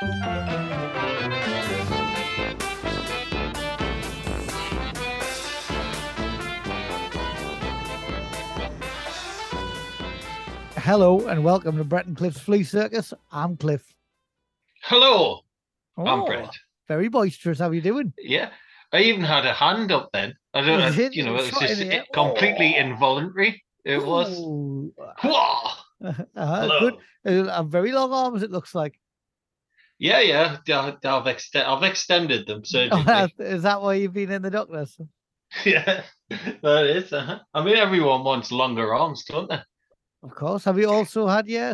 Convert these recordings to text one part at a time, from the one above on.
Hello and welcome to Brett and Cliff's Flea Circus. I'm Cliff. Hello, I'm Oh, Brett. very boisterous. How are you doing? Yeah, I even had a hand up then. I You don't, did? you know, it was Shot in just the air. completely involuntary. It was. Ooh. Whoa! Good. Hello. Very long arms, it looks like. Yeah. I've extended them surgically. Is that why you've been in the doctors? Yeah, that is. I mean, everyone wants longer arms, don't they? Of course. Have you also had your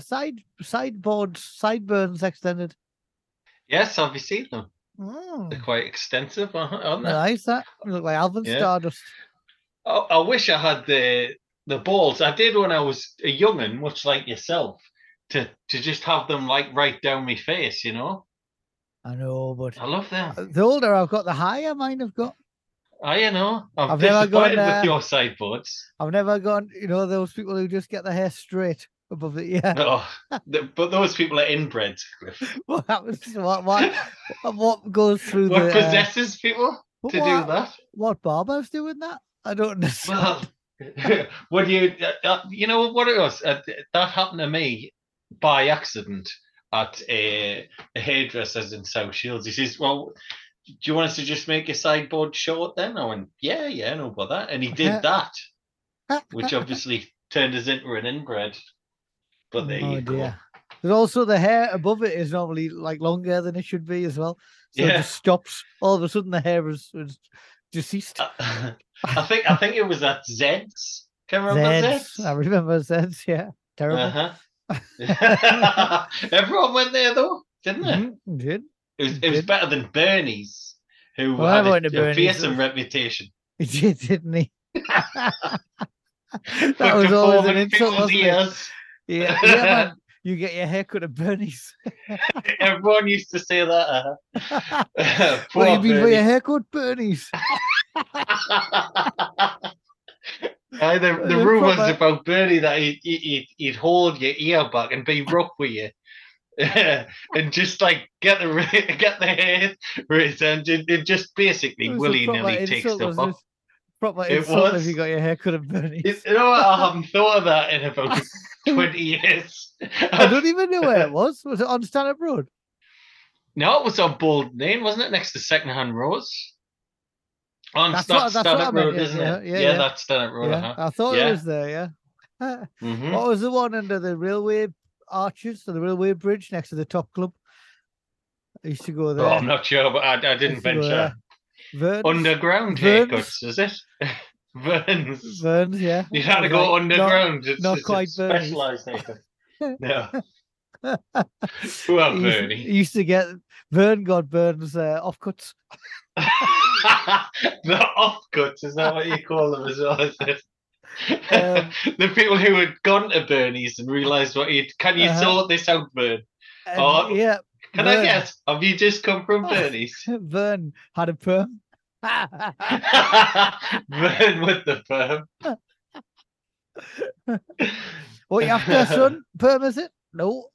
sideburns extended? Yes, have you seen them? They're Mm. quite extensive, aren't they? Nice, that. You look like Alvin Yeah. Stardust. I wish I had the balls. I did when I was a young'un, much like yourself, to just have them like right down my face. I know, but I love them. the older I've got, the higher mine have got. I'm I've never gone. disappointed with your sideboards. I've never gone. Those people who just get their hair straight above the ear. Oh, but those people are inbred, Cliff. What happens? What goes through What the? possesses people to do What that? what barbers doing that? I don't understand. Well, when you know what it was? That happened to me by accident at a hairdresser's in South Shields. He says, "Well, do you want us to just make your sideboard short then?" I went, "Yeah, no bother." And he did that, which obviously turned us into an inbred. But there you go. But also the hair above it is normally like longer than it should be as well. So it Yeah. just stops. All of a sudden the hair is deceased. I think it was at Zed's. Can you remember Zed's? I remember Zed's, yeah. Terrible. Everyone went there though, didn't they? Mm-hmm. Did. It was better than Bernie's, who I had went to a Bernie's. fearsome reputation. He did, didn't he? That was always an insult, people's wasn't it? ears. Yeah, man. You get your haircut at Bernie's. Everyone used to say that. What you mean for your haircut, Bernie's? The rumours about Bernie that he'd hold your ear back and be rough with you. And just like get the hair returned and just basically willy-nilly take stuff off. Proper insult if you got your haircut at Bernie's. You know what? I haven't thought of that in about 20 years. I don't even know where it was. Was it on Stanhope Road? No, it was on Bolton Lane, wasn't it? Next to Secondhand Rose. That's Stanhope Road, isn't it? Yeah, that's Stanhope Road. Yeah. I thought it was there, yeah. Mm-hmm. What was the one under the railway arches, the railway bridge next to the Top Club? I used to go there. Oh, I'm not sure, but I didn't venture. Underground haircuts, is it? Vern's, yeah. You had to go underground. Not quite specialized haircut. No. Who are Bernie? He used to get Vern got Vern's offcuts. The offcuts, is that what you call them as well? Is it? The people who had gone to Bernie's and realised can you sort this out, Vern? Yeah. Can I guess? Have you just come from Bernie's? Vern had a perm. Vern with the perm. What you after, son? Perm, is it? No.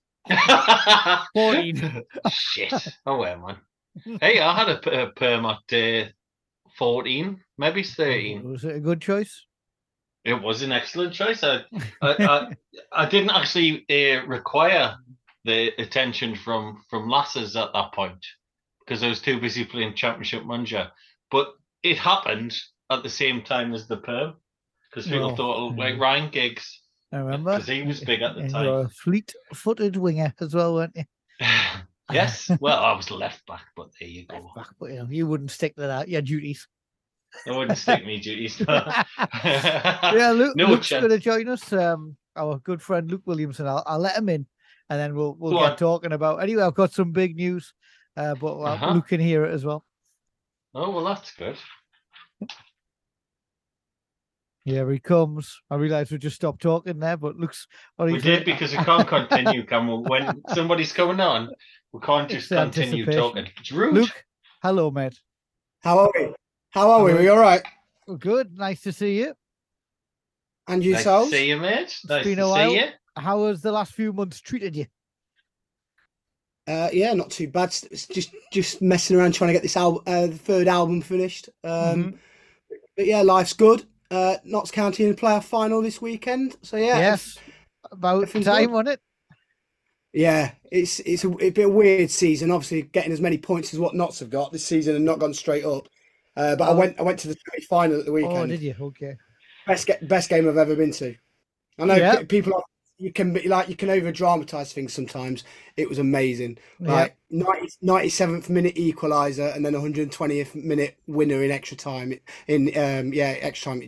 14. Shit. Oh, well, man. Hey, I had a perm at 14, maybe 13. Was it a good choice? It was an excellent choice. I didn't actually require the attention from lasses at that point because I was too busy playing Championship Manager. But it happened at the same time as the perm because people thought it looked like Ryan Giggs. I remember because he was big at the time. You were a fleet-footed winger as well, weren't you? Yes. Well, I was left back, but there you go. Left back, but you wouldn't stick to that. Your duties. I wouldn't stick me duties. Yeah, Luke's going to join us. Our good friend Luke Williamson. I'll let him in, and then we'll get talking about. Anyway, I've got some big news, but Luke can hear it as well. Oh well, that's good. Here he comes. I realise we just stopped talking there, but Luke's. We did because we can't continue, can we? When somebody's coming on, we can't just continue talking. It's rude. Luke, hello, mate. How are we? Are we all right? Good. Nice to see you. And yourselves? Nice to see you, mate. Nice to see you. How has the last few months treated you? Yeah, not too bad. It's just messing around trying to get this the third album finished. But yeah, life's good. Notts County in the playoff final this weekend. So yeah, yes, about time, wasn't it? Yeah, it's been a weird season. Obviously, getting as many points as what Notts have got this season and not gone straight up. But I went to the semi-final at the weekend. Oh, did you? Okay. Best game I've ever been to. I know people are, you can over dramatize things sometimes. It was amazing. Like 97th minute equalizer and then 120th minute winner in extra time. Extra time.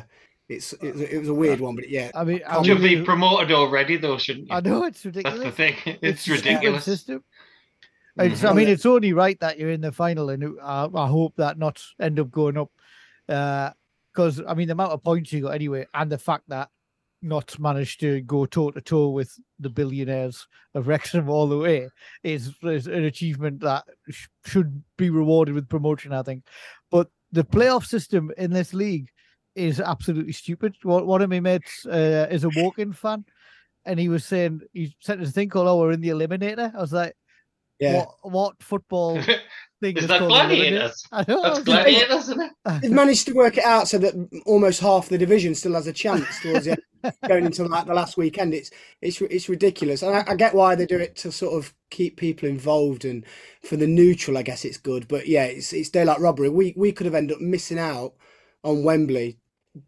It was a weird one, but yeah. I mean, should be promoted already, though, shouldn't you? I know, it's ridiculous. That's the thing. It's ridiculous. System. I mean, it's only right that you're in the final, and I hope that not end up going up. Because, I mean, the amount of points you got anyway, and the fact that not managed to go toe-to-toe with the billionaires of Wrexham all the way is an achievement that should be rewarded with promotion, I think. But the playoff system in this league is absolutely stupid. One of my mates is a Woking fan, and he was saying, he sent us a thing called, we're in the Eliminator. I was like, what football thing is that Gladiators? That's Gladiators, isn't it? They've managed to work it out so that almost half the division still has a chance towards the end, going into like the last weekend. It's ridiculous, and I get why they do it to sort of keep people involved, and for the neutral, I guess it's good. But yeah, it's daylight robbery. We could have ended up missing out on Wembley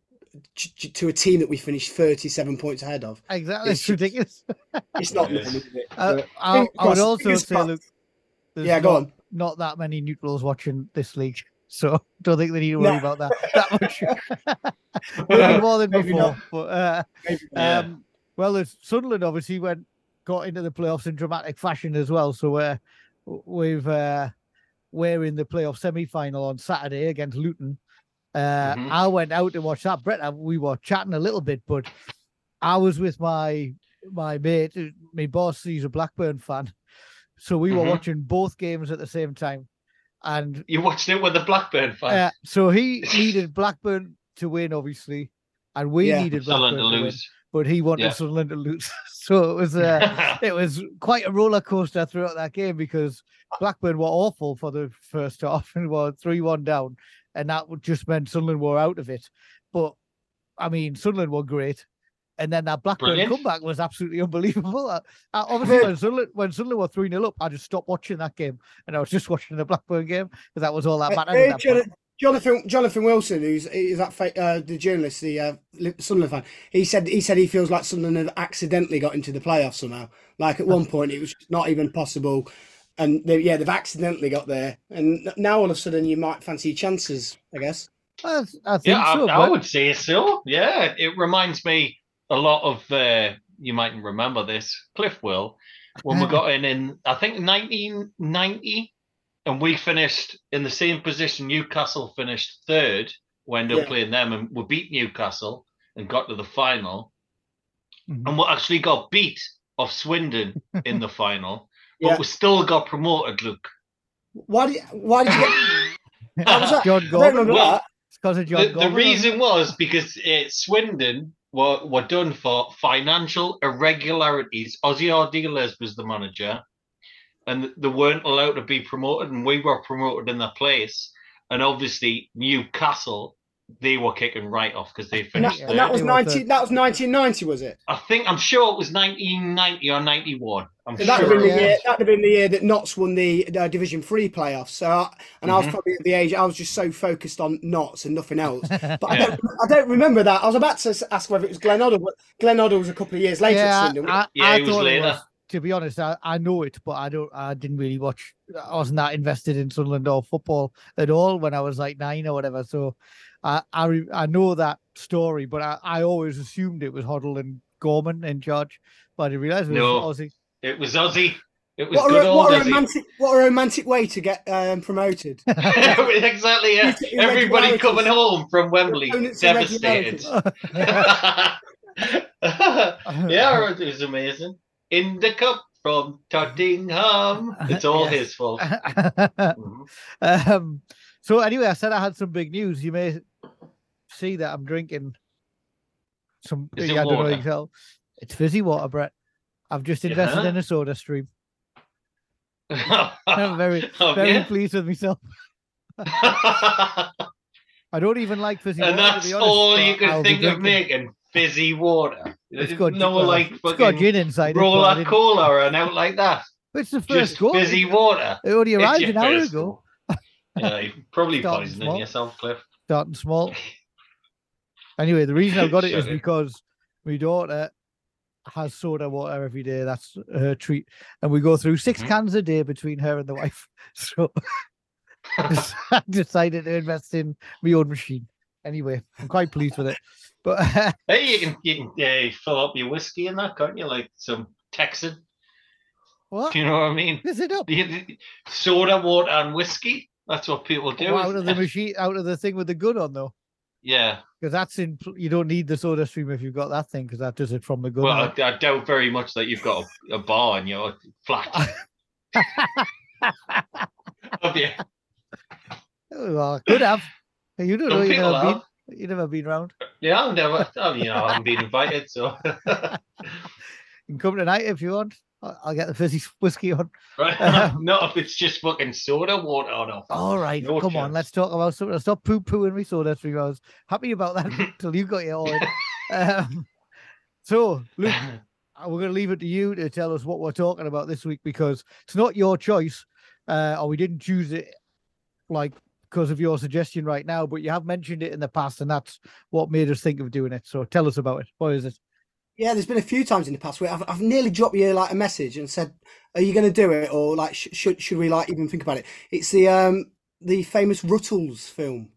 to a team that we finished 37 points ahead of. Exactly, it's ridiculous. It's not normal, is it? I would also say, look, go on. Not that many neutrals watching this league, so don't think they need to worry about that much. Maybe more than before. But well, Sunderland obviously got into the playoffs in dramatic fashion as well. So we're in the playoff semi-final on Saturday against Luton. I went out to watch that. Brett, we were chatting a little bit, but I was with my mate, my boss. He's a Blackburn fan, so we were watching both games at the same time. And you watched it with the Blackburn fan. So he needed Blackburn to win, obviously, and we needed Blackburn to lose. Win, but he wanted Sunderland to lose. So it was quite a roller coaster throughout that game, because Blackburn were awful for the first half and were 3-1 down. And that just meant Sunderland were out of it. But, I mean, Sunderland were great. And then that Blackburn comeback was absolutely unbelievable. Obviously, when Sunderland were 3-0 up, I just stopped watching that game. And I was just watching the Blackburn game, because that was all that mattered. Jonathan Wilson, who's the journalist, the Sunderland fan, he said he feels like Sunderland have accidentally got into the playoffs somehow. Like at one point, it was not even possible. And they've accidentally got there, and now all of a sudden you might fancy your chances, I guess. I think so. I would say so. Yeah, it reminds me a lot of. You mightn't remember this, Cliff will, when we got in I think 1990, and we finished in the same position. Newcastle finished third. We ended up playing them, and we beat Newcastle and got to the final, and we actually got beat off Swindon in the final. But we still got promoted, Luke. Why did you get... John Gorman? Well, it's because of John Gorman. The reason was because Swindon were done for financial irregularities. Ozzy Ardiles was the manager, and they weren't allowed to be promoted, and we were promoted in their place. And obviously, Newcastle, they were kicking right off because they finished. And that was 1990, was it? I'm sure it was 1990 or 91. That'd have been the year that Notts won the Division 3 playoffs. So, I was probably at the age I was just so focused on Notts and nothing else. But I don't remember that. I was about to ask whether it was Glen Hoddle, but Glen Hoddle was a couple of years later. He was later. To be honest, I know it, but I didn't really watch. I wasn't that invested in Sunderland or football at all when I was like 9 or whatever. So I know that story, but I always assumed it was Hoddle and Gorman in charge, but I didn't realise it was Ozzy. It was Ozzy. It was what a romantic way to get promoted. Exactly. Yeah. Everybody coming home from Wembley, devastated. Yeah, it was amazing. In the cup from Tottenham. It's all his fault. So anyway, I said I had some big news. You may see that I'm drinking some. I don't know. You can tell. It's fizzy water, Brett. I've just invested in a soda stream. I'm very pleased with myself. I don't even like fizzy water. And that's all you can think of making, fizzy water. It's got it's got gin inside Roller Cola or an out like that. It's the first go. Fizzy water. It only arrived an hour ago. Yeah, you're probably poisoning yourself, Cliff. Starting small. Anyway, the reason I got it is because my daughter has soda water every day. That's her treat. And we go through 6 cans a day between her and the wife. So I decided to invest in my own machine. Anyway, I'm quite pleased with it. But hey, you can fill up your whiskey in that, can't you? Like some Texan. What? Do you know what I mean? Is it up? Soda water and whiskey. That's what people do. Out of the machine, out of the thing with the gun on, though. Yeah. Because that's you don't need the soda stream if you've got that thing, because that does it from the gun. Well, I doubt very much that you've got a bar in your flat. Have you? Well, could have. You don't know. You've never been round. Yeah, I've never. I haven't been invited, so. You can come tonight if you want. I'll get the fizzy whiskey on. Right. Not if it's just fucking soda water on off. All right, come on, let's talk about something. Stop poo-pooing me soda stream. I was happy about that until you got your all in. So, Luke, we're going to leave it to you to tell us what we're talking about this week, because it's not your choice, or we didn't choose it like because of your suggestion right now, but you have mentioned it in the past, and that's what made us think of doing it. So tell us about it. What is it? Yeah, there's been a few times in the past where I've nearly dropped you like a message and said, "Are you going to do it?" Or like, should we like even think about it? It's the famous Ruttles film,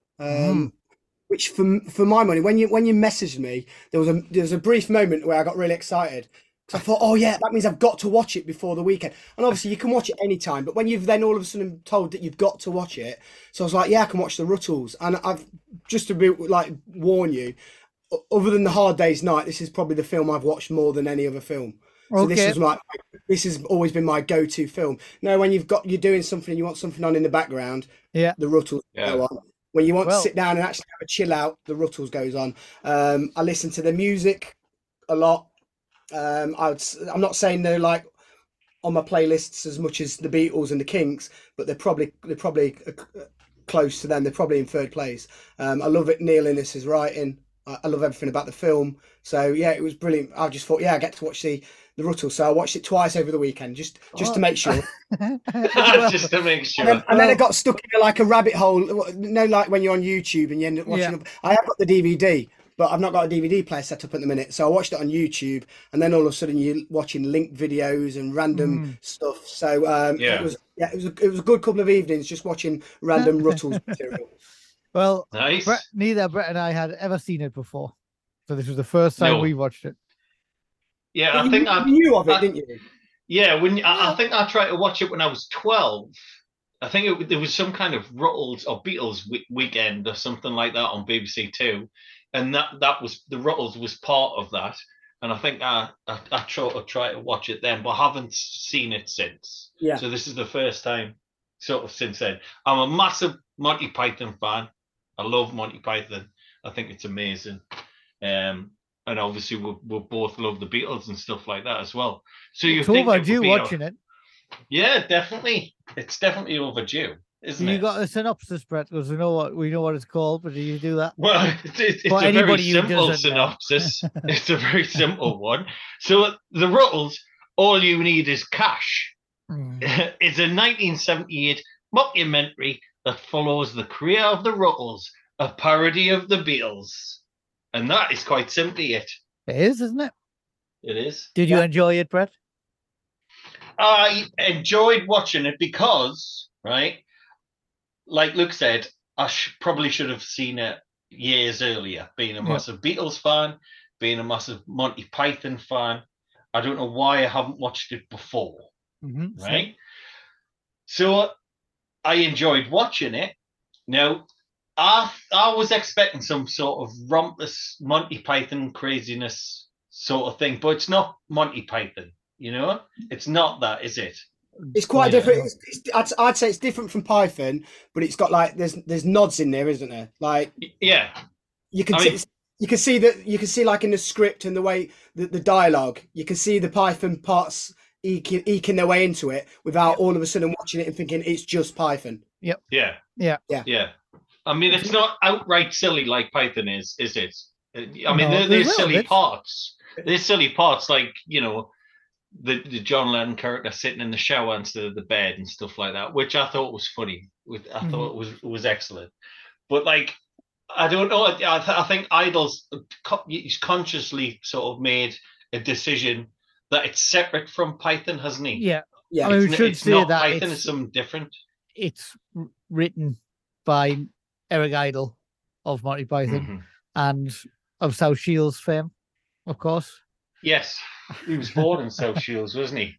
which for my money, when you messaged me, there was a brief moment where I got really excited because I thought, oh yeah, that means I've got to watch it before the weekend. And obviously you can watch it anytime, but when you've then all of a sudden told that you've got to watch it, so I was like, yeah, I can watch the Ruttles, and I've just to be like warn you. Other than The Hard Day's Night, this is probably the film I've watched more than any other film. So this has always been my go-to film. Now, when you're doing something and you want something on in the background, the Ruttles go on. When you want to sit down and actually have a chill out, the Ruttles goes on. I listen to the music a lot. I'm not saying they're like on my playlists as much as the Beatles and the Kinks, but they're probably close to them. They're probably in third place. I love it. Neil Innes' writing. I love everything about the film. So yeah, it was brilliant. I just thought, I get to watch the Ruttles. So I watched it twice over the weekend, just to make sure. Just to make sure. And then I got stuck in like a rabbit hole. Like when you're on YouTube and you end up watching. I have got the DVD, but I've not got a DVD player set up at the minute. So I watched it on YouTube, and then all of a sudden you're watching link videos and random stuff. So it was a good couple of evenings just watching random Ruttles material. Well, nice. Neither Brett and I had ever seen it before, so this was the first time we watched it. Yeah, I think I knew of it, didn't you? Yeah, I think I tried to watch it when I was 12. I think there was some kind of Ruttles or Beatles weekend or something like that on BBC Two, and that was the Ruttles was part of that. And I think I tried to watch it then, but I haven't seen it since. Yeah. So this is the first time, sort of since then. I'm a massive Monty Python fan. I love Monty Python. I think it's amazing. And obviously we both love the Beatles and stuff like that as well. So you think overdue watching it? Yeah, definitely. It's definitely overdue, isn't it? You got a synopsis, Brett, because we know what it's called, but do you do that? Well, it's a very simple synopsis. It's a very simple one. So the Ruttles, all you need is cash. It's a 1978 mockumentary that follows the career of the Ruttles, a parody of the Beatles. And that is quite simply it. It is, isn't it? It is. Did you enjoy it, Brett? I enjoyed watching it because, right, like Luke said, I probably should have seen it years earlier, being a massive Beatles fan, being a massive Monty Python fan. I don't know why I haven't watched it before, right? So I enjoyed watching it. Now, I was expecting some sort of rompous Monty Python craziness sort of thing, but it's not Monty Python, you know? It's not that, is it? It's quite different. I'd say it's different from Python, but it's got like there's nods in there, isn't there? Like you can see like in the script and the way the dialogue, you can see the Python parts eking their way into it without all of a sudden watching it and thinking it's just Python. Yep. Yeah. Yeah. Yeah. Yeah. I mean, it's not outright silly like Python is it? I mean, No, there's silly parts. There's silly parts like, the John Lennon character sitting in the shower instead of the bed and stuff like that, which I thought was funny. I thought it was excellent. But like, I don't know. I think Idol's consciously sort of made a decision that it's separate from Python, hasn't he? Yeah. Yeah. I mean, we should it's say not that Python, it's something different. It's written by Eric Idle of Monty Python and of South Shields fame, of course. Yes, he was born in South Shields, wasn't he?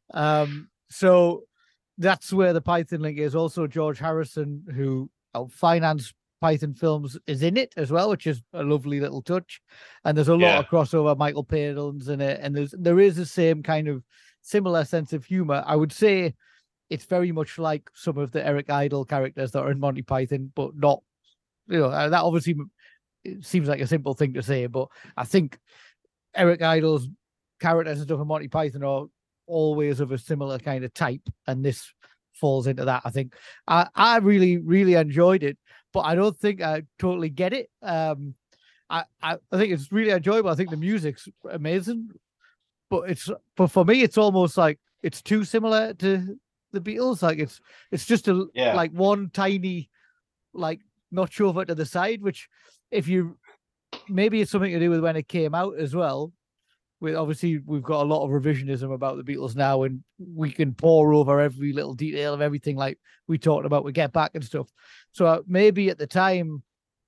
So that's where the Python link is. Also, George Harrison, who financed Python films, is in it as well, which is a lovely little touch. And there's a lot of crossover. Michael Palin's in it, and there is the same kind of similar sense of humor. I would say it's very much like some of the Eric Idle characters that are in Monty Python, but not. That obviously it seems like a simple thing to say, but I think Eric Idle's characters and stuff in Monty Python are always of a similar kind of type, and this falls into that. I think I really, really enjoyed it, but I don't think I totally get it. I think it's really enjoyable. I think the music's amazing, but for me, it's almost like it's too similar to the Beatles. Like it's just like one tiny like notch over to the side, which maybe it's something to do with when it came out as well. Obviously, we've got a lot of revisionism about the Beatles now, and we can pore over every little detail of everything, like we talked about with Get Back and stuff. So maybe at the time,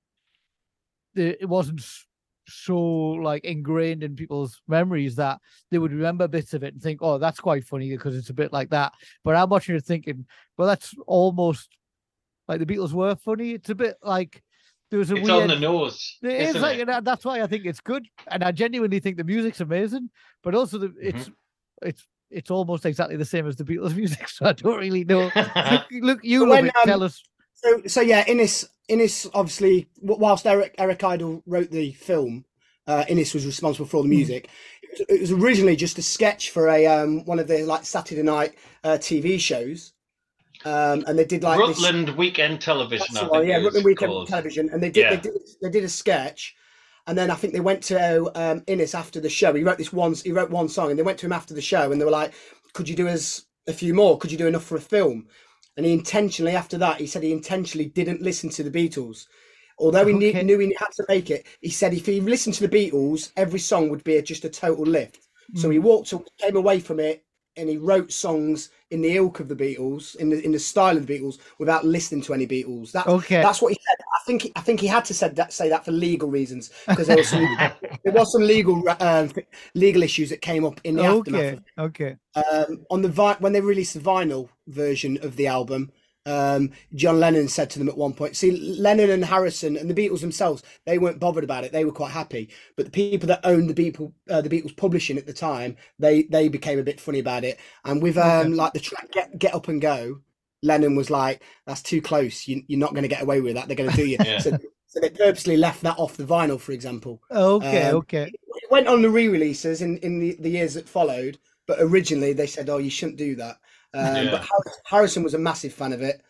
it wasn't so like ingrained in people's memories that they would remember bits of it and think, "Oh, that's quite funny because it's a bit like that." But I'm watching it thinking, "Well, that's almost like the Beatles were funny." It's a bit like. It's on the nose. It is like, and that's why I think it's good, and I genuinely think the music's amazing. But also, it's almost exactly the same as the Beatles' music, so I don't really know. Look, you love it. Tell us. So yeah, Innes obviously, whilst Eric Idle wrote the film, Innes was responsible for all the music. It was originally just a sketch for one of the like Saturday night TV shows. And they did like Rutland Weekend Television. Rutland Weekend Television, and they did a sketch, and then I think they went to Innes after the show. He wrote one song, and they went to him after the show, and they were like, "Could you do us a few more? Could you do enough for a film?" And he intentionally, after that, he said he intentionally didn't listen to the Beatles, although he knew he had to make it. He said if he listened to the Beatles, every song would be just a total lift. So he came away from it. And he wrote songs in the ilk of the Beatles, in the style of the Beatles, without listening to any Beatles. That's what he said. I think he had to say that for legal reasons, because there was some legal issues that came up in the aftermath. Okay. When they released the vinyl version of the album, John Lennon said to them at one point, see, Lennon and Harrison and the Beatles themselves, they weren't bothered about it. They were quite happy. But the people that owned the Beatles publishing at the time, they became a bit funny about it. And with like the track Get Up and Go, Lennon was like, that's too close. You're not going to get away with that. They're going to do you. So they purposely left that off the vinyl, for example. Okay. It went on the re-releases in the years that followed. But originally they said, oh, you shouldn't do that. But Harrison was a massive fan of it.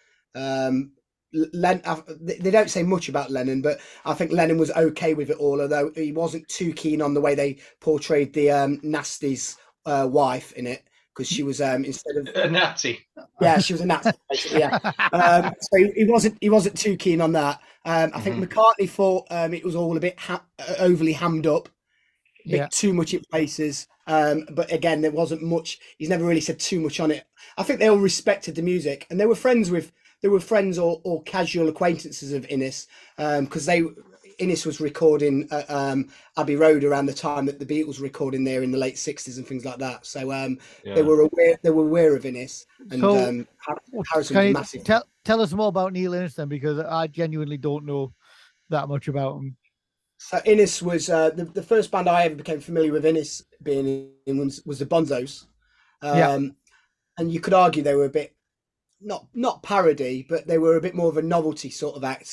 They don't say much about Lennon, but I think Lennon was okay with it all, although he wasn't too keen on the way they portrayed the Nasty's wife in it, because she was instead of a Nazi. Yeah, she was a Nazi, basically. Yeah. So he wasn't too keen on that. I think McCartney thought it was all a bit overly hammed up. Too much in places, but again, there wasn't much. He's never really said too much on it. I think they all respected the music, and they were friends or casual acquaintances of Innes, because Innes was recording at Abbey Road around the time that the Beatles were recording there in the late '60s and things like that. So they were aware of Innes, and Harrison was massive. Tell us more about Neil Innes then, because I genuinely don't know that much about him. So Innes was the first band I ever became familiar with Innes being in was the Bonzos. And you could argue they were a bit not parody, but they were a bit more of a novelty sort of act.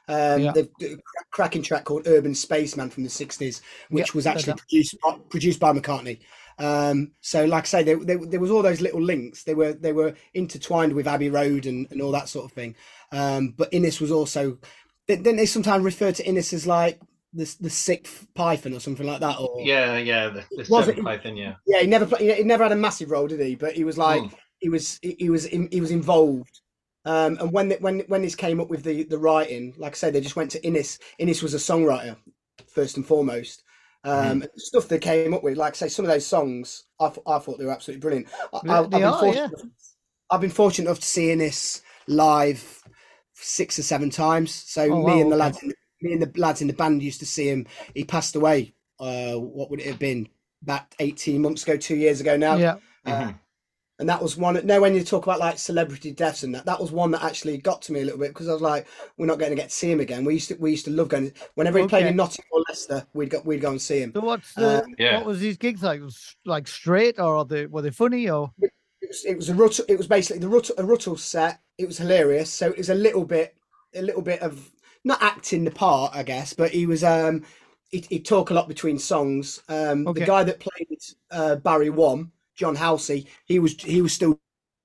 They've a cracking track called Urban Spaceman from the 60s, which was actually produced by McCartney. So like I say, there was all those little links. They were intertwined with Abbey Road and all that sort of thing. But Innes was also, then they sometimes refer to Innes as like the sixth Python or something like that. Or the seventh Python. He never had a massive role, did he? But he was like he was involved. And when this came up with the writing, like I say, they just went to Innes. Innes was a songwriter first and foremost. Stuff they came up with, like I say, some of those songs, I thought they were absolutely brilliant. I've been fortunate enough to see Innes live 6 or 7 times. So me and the lads in the band used to see him. He passed away. What would it have been? About 18 months ago, 2 years ago now. Yeah. And that was one. No, when you talk about like celebrity deaths and that was one that actually got to me a little bit, because I was like, we're not going to get to see him again. We used to love going. Whenever he played in Nottingham or Leicester, we'd go and see him. So what was these gigs like? Like straight, or were they funny, or? It was a Rutle. It was basically a Rutle set. It was hilarious. So it was a little bit of not acting the part, I guess, but he was he'd talk a lot between songs. The guy that played Barry Wom, John Halsey, he was still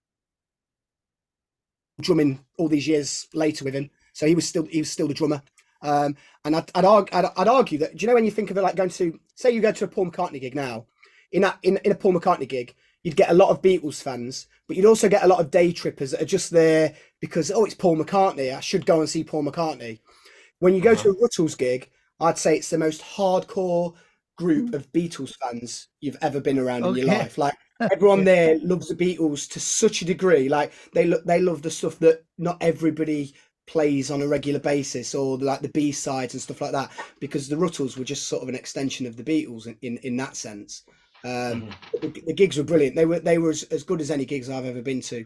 drumming all these years later with him, so he was still the drummer. And I'd argue that, do you know, when you think of it like going to, say you go to a Paul McCartney gig now, in a Paul McCartney gig, you'd get a lot of Beatles fans, but you'd also get a lot of day trippers that are just there because, it's Paul McCartney, I should go and see Paul McCartney. When you go to a Rutles gig, I'd say it's the most hardcore group of Beatles fans you've ever been around in your life. Like, everyone there loves the Beatles to such a degree. Like, they love the stuff that not everybody plays on a regular basis, or like the B-sides and stuff like that, because the Rutles were just sort of an extension of the Beatles in that sense. The gigs were brilliant. They were as good as any gigs I've ever been to.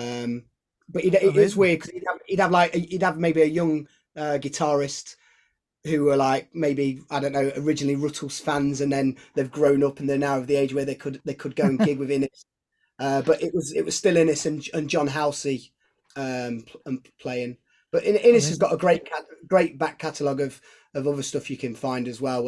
But it's weird because he'd have maybe a young guitarist who were like, maybe, I don't know, originally Rutles fans, and then they've grown up and they're now of the age where they could go and gig with Innes. But it was still Innes and John Halsey playing. But Innes has got a great back catalogue of other stuff you can find as well.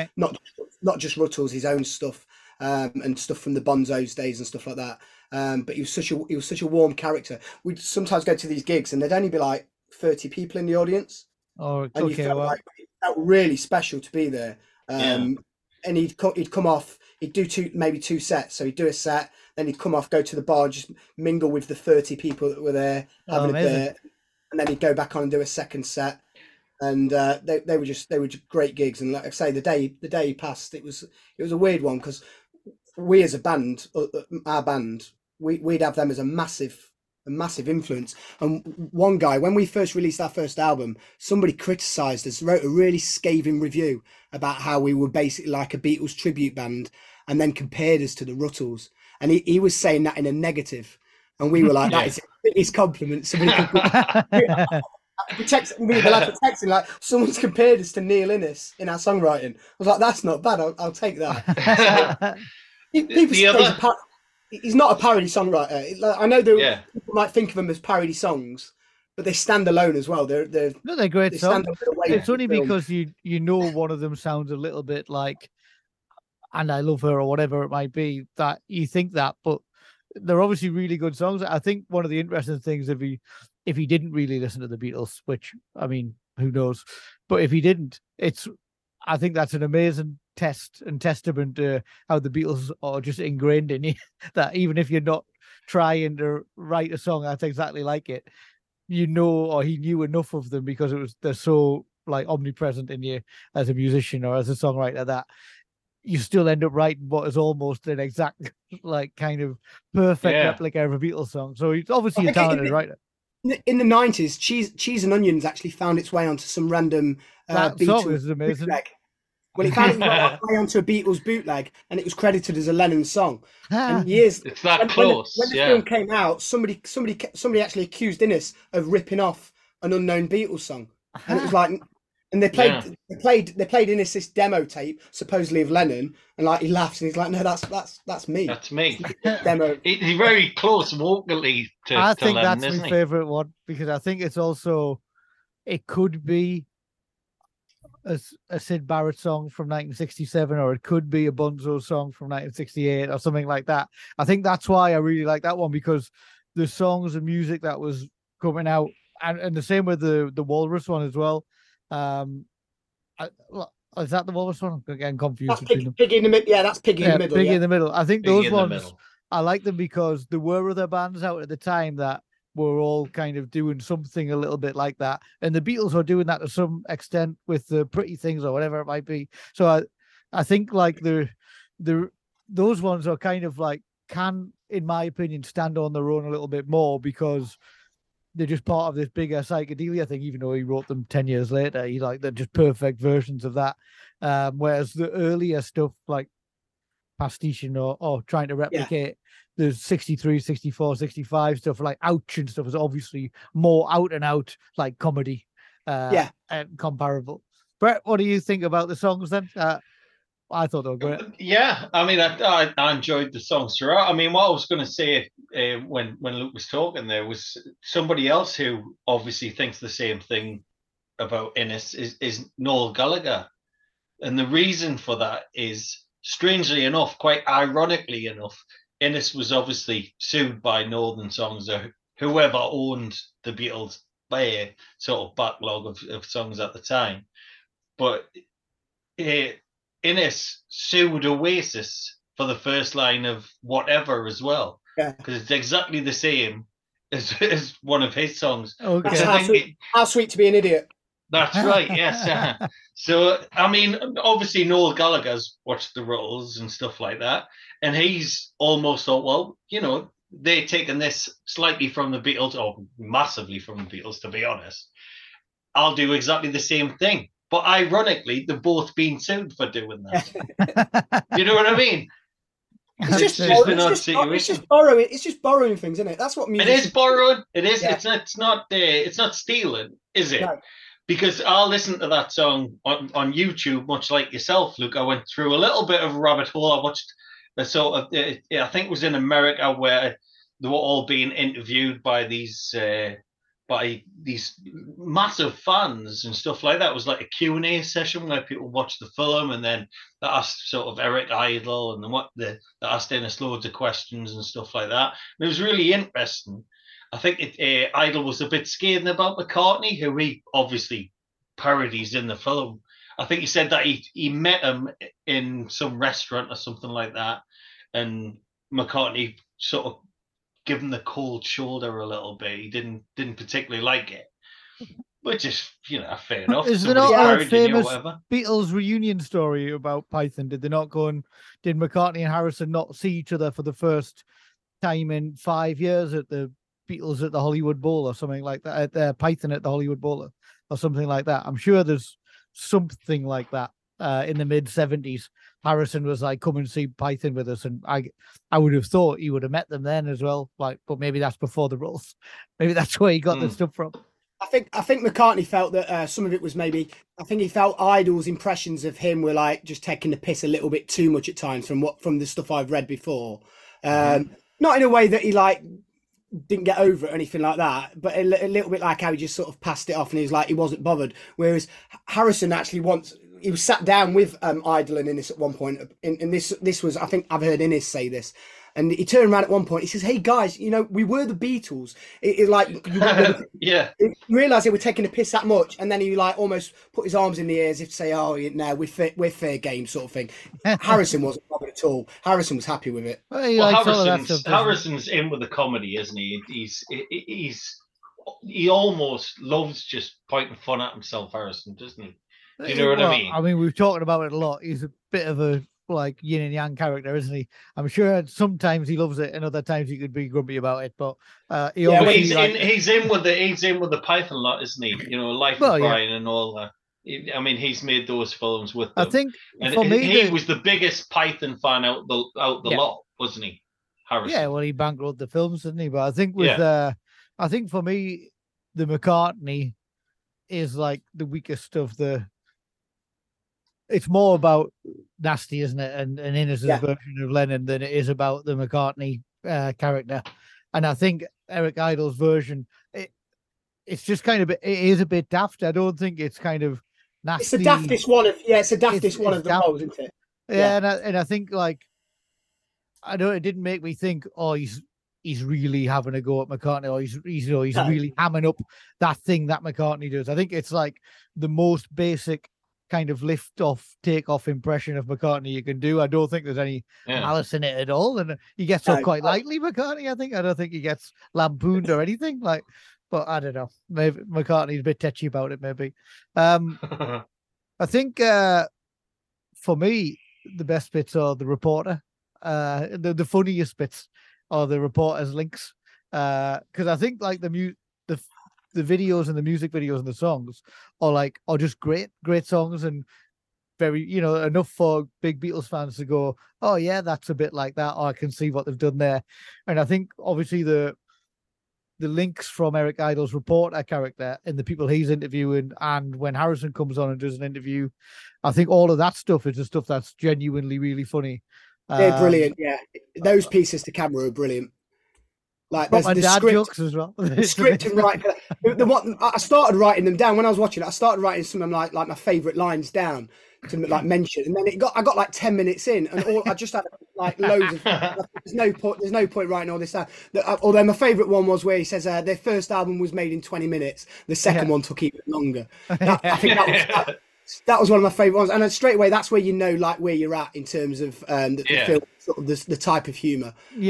Not just Rutles, his own stuff, and stuff from the Bonzo's days and stuff like that. But he was such a warm character. We'd sometimes go to these gigs and there'd only be like 30 people in the audience. And you felt like it felt really special to be there. And he'd come off, he'd do two sets. So he'd do a set, then he'd come off, go to the bar, just mingle with the 30 people that were there having a beer, and then he'd go back on and do a second set. And they were just great gigs. And like I say, the day he passed, it was a weird one, because we as a band, our band, we'd have them as a massive influence. And one guy, when we first released our first album, somebody criticised us, wrote a really scathing review about how we were basically like a Beatles tribute band, and then compared us to the Rutles. And he was saying that in a negative, and we were like, that is his compliment. Somebody texting like, someone's compared us to Neil Innes in our songwriting. I was like, that's not bad. I'll take that. People say he's not a parody songwriter. I know people might think of them as parody songs, but they stand alone as well. They're great songs. It's only because you know one of them sounds a little bit like "And I Love Her" or whatever it might be, that you think that, but they're obviously really good songs. I think one of the interesting things, if he didn't really listen to the Beatles, which, I mean, who knows, but if he didn't, I think that's an amazing test and testament to how the Beatles are just ingrained in you, that even if you're not trying to write a song that's exactly like it, you know, or he knew enough of them because they're so like omnipresent in you as a musician or as a songwriter, that you still end up writing what is almost an exact, like, kind of perfect replica of a Beatles song. So he's obviously a talented writer. In the 90s, Cheese and Onions actually found its way onto some random Beatles amazing. bootleg. Well, it found its way onto a Beatles bootleg, and it was credited as a Lennon song. And years, it's that close. When the film came out, somebody actually accused Innes of ripping off an unknown Beatles song, and it was like, and they played Innes this demo tape supposedly of Lennon, and like he laughs and he's like, no, that's me. That's me. Demo. He's very close vocally to I think Lennon, that's my favorite one, because I think it's also it could be a Syd Barrett song from 1967, or it could be a Bonzo song from 1968 or something like that. I think that's why I really like that one, because the songs and music that was coming out, and the same with the Walrus one as well. Is that the Walrus one? I'm getting confused. That's Pig in the middle. Yeah, that's Piggy in the middle. Piggy in the middle. I think those ones, I like them because there were other bands out at the time that were all kind of doing something a little bit like that. And the Beatles were doing that to some extent with the Pretty Things or whatever it might be. So I think like those ones are kind of like, can, in my opinion, stand on their own a little bit more, because they're just part of this bigger psychedelia thing, even though he wrote them 10 years later. They're just perfect versions of that. Whereas the earlier stuff, like pastiching or trying to replicate the 63, 64, 65 stuff, like Ouch and stuff, is obviously more out and out like comedy and comparable. Brett, what do you think about the songs then? I thought they were great. Yeah, I mean, I enjoyed the songs throughout. I mean, what I was going to say when Luke was talking there was somebody else who obviously thinks the same thing about Innes is Noel Gallagher. And the reason for that is, strangely enough, quite ironically enough, Innes was obviously sued by Northern Songs or whoever owned the Beatles by sort of backlog of songs at the time. But Innes sued Oasis for the first line of Whatever as well, because it's exactly the same as one of his songs. Okay. How sweet to be an idiot. That's right, yes. So, I mean, obviously Noel Gallagher's watched the Rules and stuff like that, and he's almost thought, well, you know, they're taking this slightly from the Beatles, or massivly from the Beatles, to be honest. I'll do exactly the same thing. But ironically, they've both been sued for doing that. You know what I mean? It's just borrowing. It's just borrowing things, isn't it? That's what music. It is borrowing. It is. Yeah. It's not stealing, is it? No. Because I'll listen to that song on YouTube, much like yourself, Luke. I went through a little bit of a rabbit hole. I watched the sort of, I think it was in America, where they were all being interviewed by these massive fans and stuff like that. It was like a Q&A session where people watched the film, and then they asked sort of Eric Idle, and they asked Innes loads of questions and stuff like that. And it was really interesting. I think Idle was a bit scared about McCartney, who he obviously parodies in the film. I think he said that he met him in some restaurant or something like that, and McCartney sort of give him the cold shoulder a little bit. He didn't particularly like it, which is, you know, fair enough. Is there not a famous Beatles reunion story about Python? Did they not go and did McCartney and Harrison not see each other for the first time in 5 years at the Beatles at the Hollywood Bowl or something like that, at Python at the Hollywood Bowl or something like that? I'm sure there's something like that. In the mid-70s, Harrison was like, come and see Python with us, and I would have thought he would have met them then as well, like, but maybe that's before the Rules. Maybe that's where he got the stuff from. I think McCartney felt that some of it was maybe, I think he felt Idle's impressions of him were like just taking the piss a little bit too much at times from the stuff I've read before. Not in a way that he like didn't get over it or anything like that, but a little bit like how he just sort of passed it off and he was like, he wasn't bothered. Whereas Harrison actually he was sat down with Idle and Innes at one point, and this was, I think I've heard Innes say this, and he turned around at one point, he says, hey guys, you know, we were the Beatles. It like, yeah. You realise they were taking a piss that much, and then he like almost put his arms in the air as if to say, oh, no, we're fair game sort of thing. Alharrison wasn't bothered at all. Harrison was happy with it. Harrison's in with the comedy, isn't he? He almost loves just pointing fun at himself, Harrison, doesn't he? Do you know what I mean? I mean, we've talked about it a lot. He's a bit of a like yin and yang character, isn't he? I'm sure sometimes he loves it, and other times he could be grumpy about it. But he's in with the Python lot, isn't he? You know, Life of Brian and all that. I mean, he's made those films with them. I think he was the biggest Python fan out the lot, wasn't he? Harrison. Yeah, well, he bankrolled the films, didn't he? But I think I think for me, the McCartney is like the weakest of the. It's more about Nasty, isn't it? And Innes' version of Lennon than it is about the McCartney character. And I think Eric Idle's version, it's just kind of, it is a bit daft. I don't think it's kind of nasty. It's the daftest one of, it's the daftest one of the roles, isn't it? Yeah, and I think, like, I know it didn't make me think, oh, he's really having a go at McCartney, or he's really hamming up that thing that McCartney does. I think it's like the most basic kind of take off impression of McCartney you can do. I don't think there's any malice in it at all, and he gets up quite lightly, McCartney. I don't think he gets lampooned or anything. Like, but I don't know. Maybe McCartney's a bit touchy about it. Maybe. I think for me, the best bits are the reporter. The funniest bits are the reporter's links. Because I think, like, the videos and the music videos and the songs are just great songs, and very, enough for big Beatles fans to go, oh yeah, that's a bit like that, or I can see what they've done there. And I think obviously the links from Eric Idle's reporter character and the people he's interviewing, and when Harrison comes on and does an interview, I think all of that stuff is the stuff that's genuinely really funny. They're brilliant. Yeah, those pieces to camera are brilliant. Like, there's the dad jokes as well. The script and writing. I started writing them down when I was watching it. I started writing some of like my favourite lines down to like mention, and then I got like 10 minutes in, and I just had like loads of. There's no point writing all this down. Although my favourite one was where he says their first album was made in 20 minutes. The second one took even longer. I think that was one of my favourite ones, and then straight away that's where you know, like, where you're at in terms of the film, sort of the type of humour.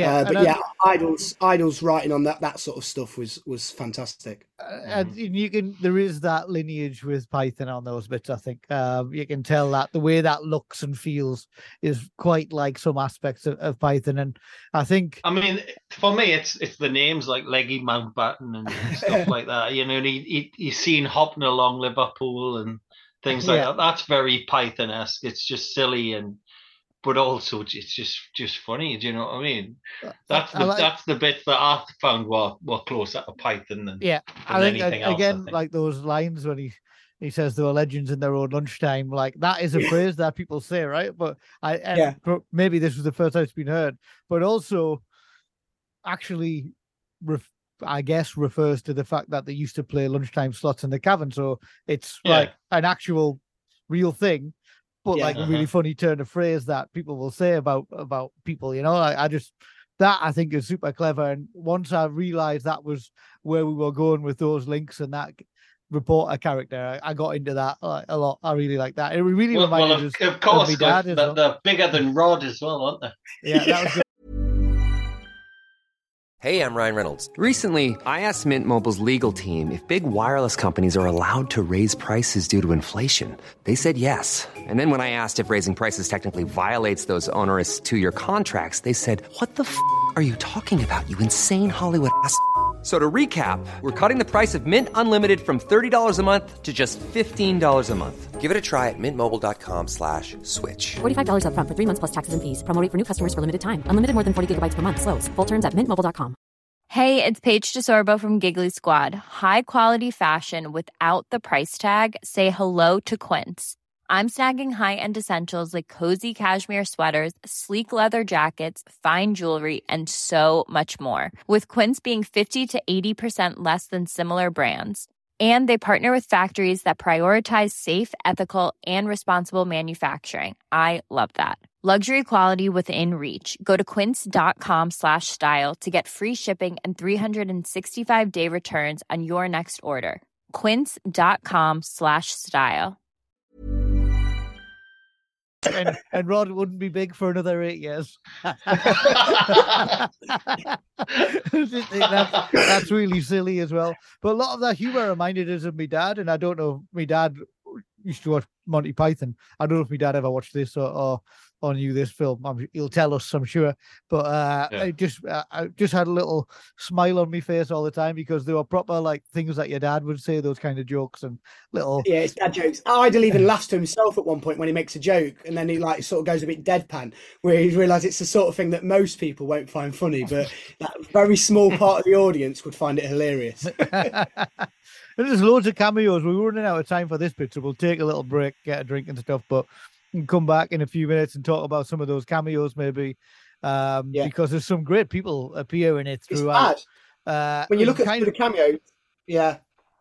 Idle's writing on that sort of stuff was fantastic. And there is that lineage with Python on those bits. I think you can tell that the way that looks and feels is quite like some aspects of Python. And I think, I mean, for me, it's the names like Leggy Mountbatten and stuff like that. And he's seen hopping along Liverpool and things like that. That's very Python-esque. It's just silly, but also it's just funny. Do you know what I mean? That's the bit that I found were closer to Python than I think anything else. Again, like those lines when he says there were legends in their own lunchtime. Like, that is a phrase that people say, right? But maybe this was the first time it's been heard, but also actually I guess refers to the fact that they used to play lunchtime slots in the cavern. So it's like an actual real thing, but like a really funny turn of phrase that people will say about people, I think is super clever. And once I realized that was where we were going with those links and that reporter character, I got into that a lot. I really like that. It really reminded us of course, of my dad. They're bigger than Rod as well, aren't they? Yeah, that was good. Hey, I'm Ryan Reynolds. Recently, I asked Mint Mobile's legal team if big wireless companies are allowed to raise prices due to inflation. They said yes. And then when I asked if raising prices technically violates those onerous 2-year contracts, they said, what the f*** are you talking about, you insane Hollywood ass f- So to recap, we're cutting the price of Mint Unlimited from $30 a month to just $15 a month. Give it a try at mintmobile.com/switch. $45 up front for 3 months plus taxes and fees. Promo rate for new customers for limited time. Unlimited more than 40 gigabytes per month. Slows full terms at mintmobile.com. Hey, it's Paige DeSorbo from Giggly Squad. High quality fashion without the price tag. Say hello to Quince. I'm snagging high-end essentials like cozy cashmere sweaters, sleek leather jackets, fine jewelry, and so much more. With Quince being 50 to 80% less than similar brands. And they partner with factories that prioritize safe, ethical, and responsible manufacturing. I love that. Luxury quality within reach. Go to quince.com/style to get free shipping and 365-day returns on your next order. Quince.com/style. And Rod wouldn't be big for another 8 years. That's really silly as well. But a lot of that humor reminded us of my dad, and I don't know, my dad used to watch Monty Python. I don't know if my dad ever watched this or knew this film. He'll tell us, I'm sure. But I just had a little smile on my face all the time because they were proper like things that your dad would say, those kind of jokes and little. Yeah, it's dad jokes. Idle even laughs to himself at one point when he makes a joke, and then he like sort of goes a bit deadpan, where he realizes it's the sort of thing that most people won't find funny, but that very small part of the audience would find it hilarious. There's loads of cameos. We're running out of time for this bit, so we'll take a little break, get a drink and stuff, but and come back in a few minutes and talk about some of those cameos maybe because there's some great people appearing it throughout. When you look at the cameos,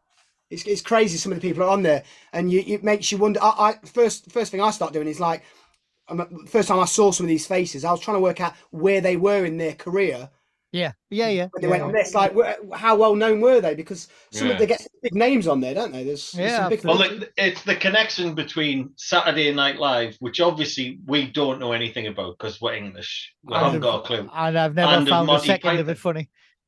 It's crazy. Some of the people are on there, and it makes you wonder. First thing I start doing is like, first time I saw some of these faces, I was trying to work out where they were in their career. Yeah. When they went on this, like, how well known were they? Because they get big names on there, don't they? There's some big. Well, it's the connection between Saturday Night Live, which obviously we don't know anything about because we're English. We haven't got a clue. And I've never found a second of it funny.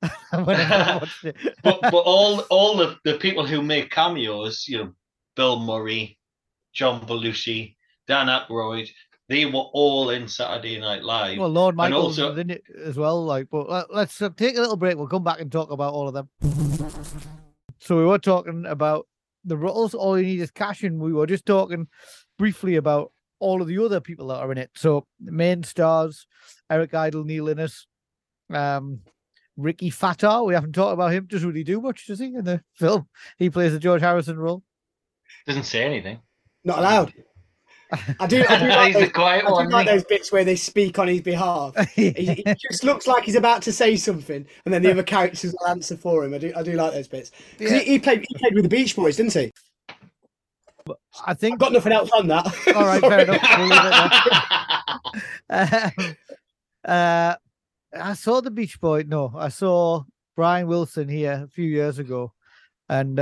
but all the people who make cameos, Bill Murray, John Belushi, Dan Aykroyd, they were all in Saturday Night Live. Well, Lorne Michaels was in it as well. Like, but let's take a little break. We'll come back and talk about all of them. So we were talking about the Ruttles. All you need is cash, and we were just talking briefly about all of the other people that are in it. So the main stars: Eric Idle, Neil Innes, Ricky Fattar. We haven't talked about him. Doesn't really do much, does he? In the film, he plays the George Harrison role. Doesn't say anything. Not allowed. I do like those bits where they speak on his behalf. He just looks like he's about to say something, and then the other characters will answer for him. I do like those bits. Yeah. He played with the Beach Boys, didn't he? I think I've got nothing else on that. All right, fair enough. We'll leave it there. I saw the Beach Boy. No, I saw Brian Wilson here a few years ago, and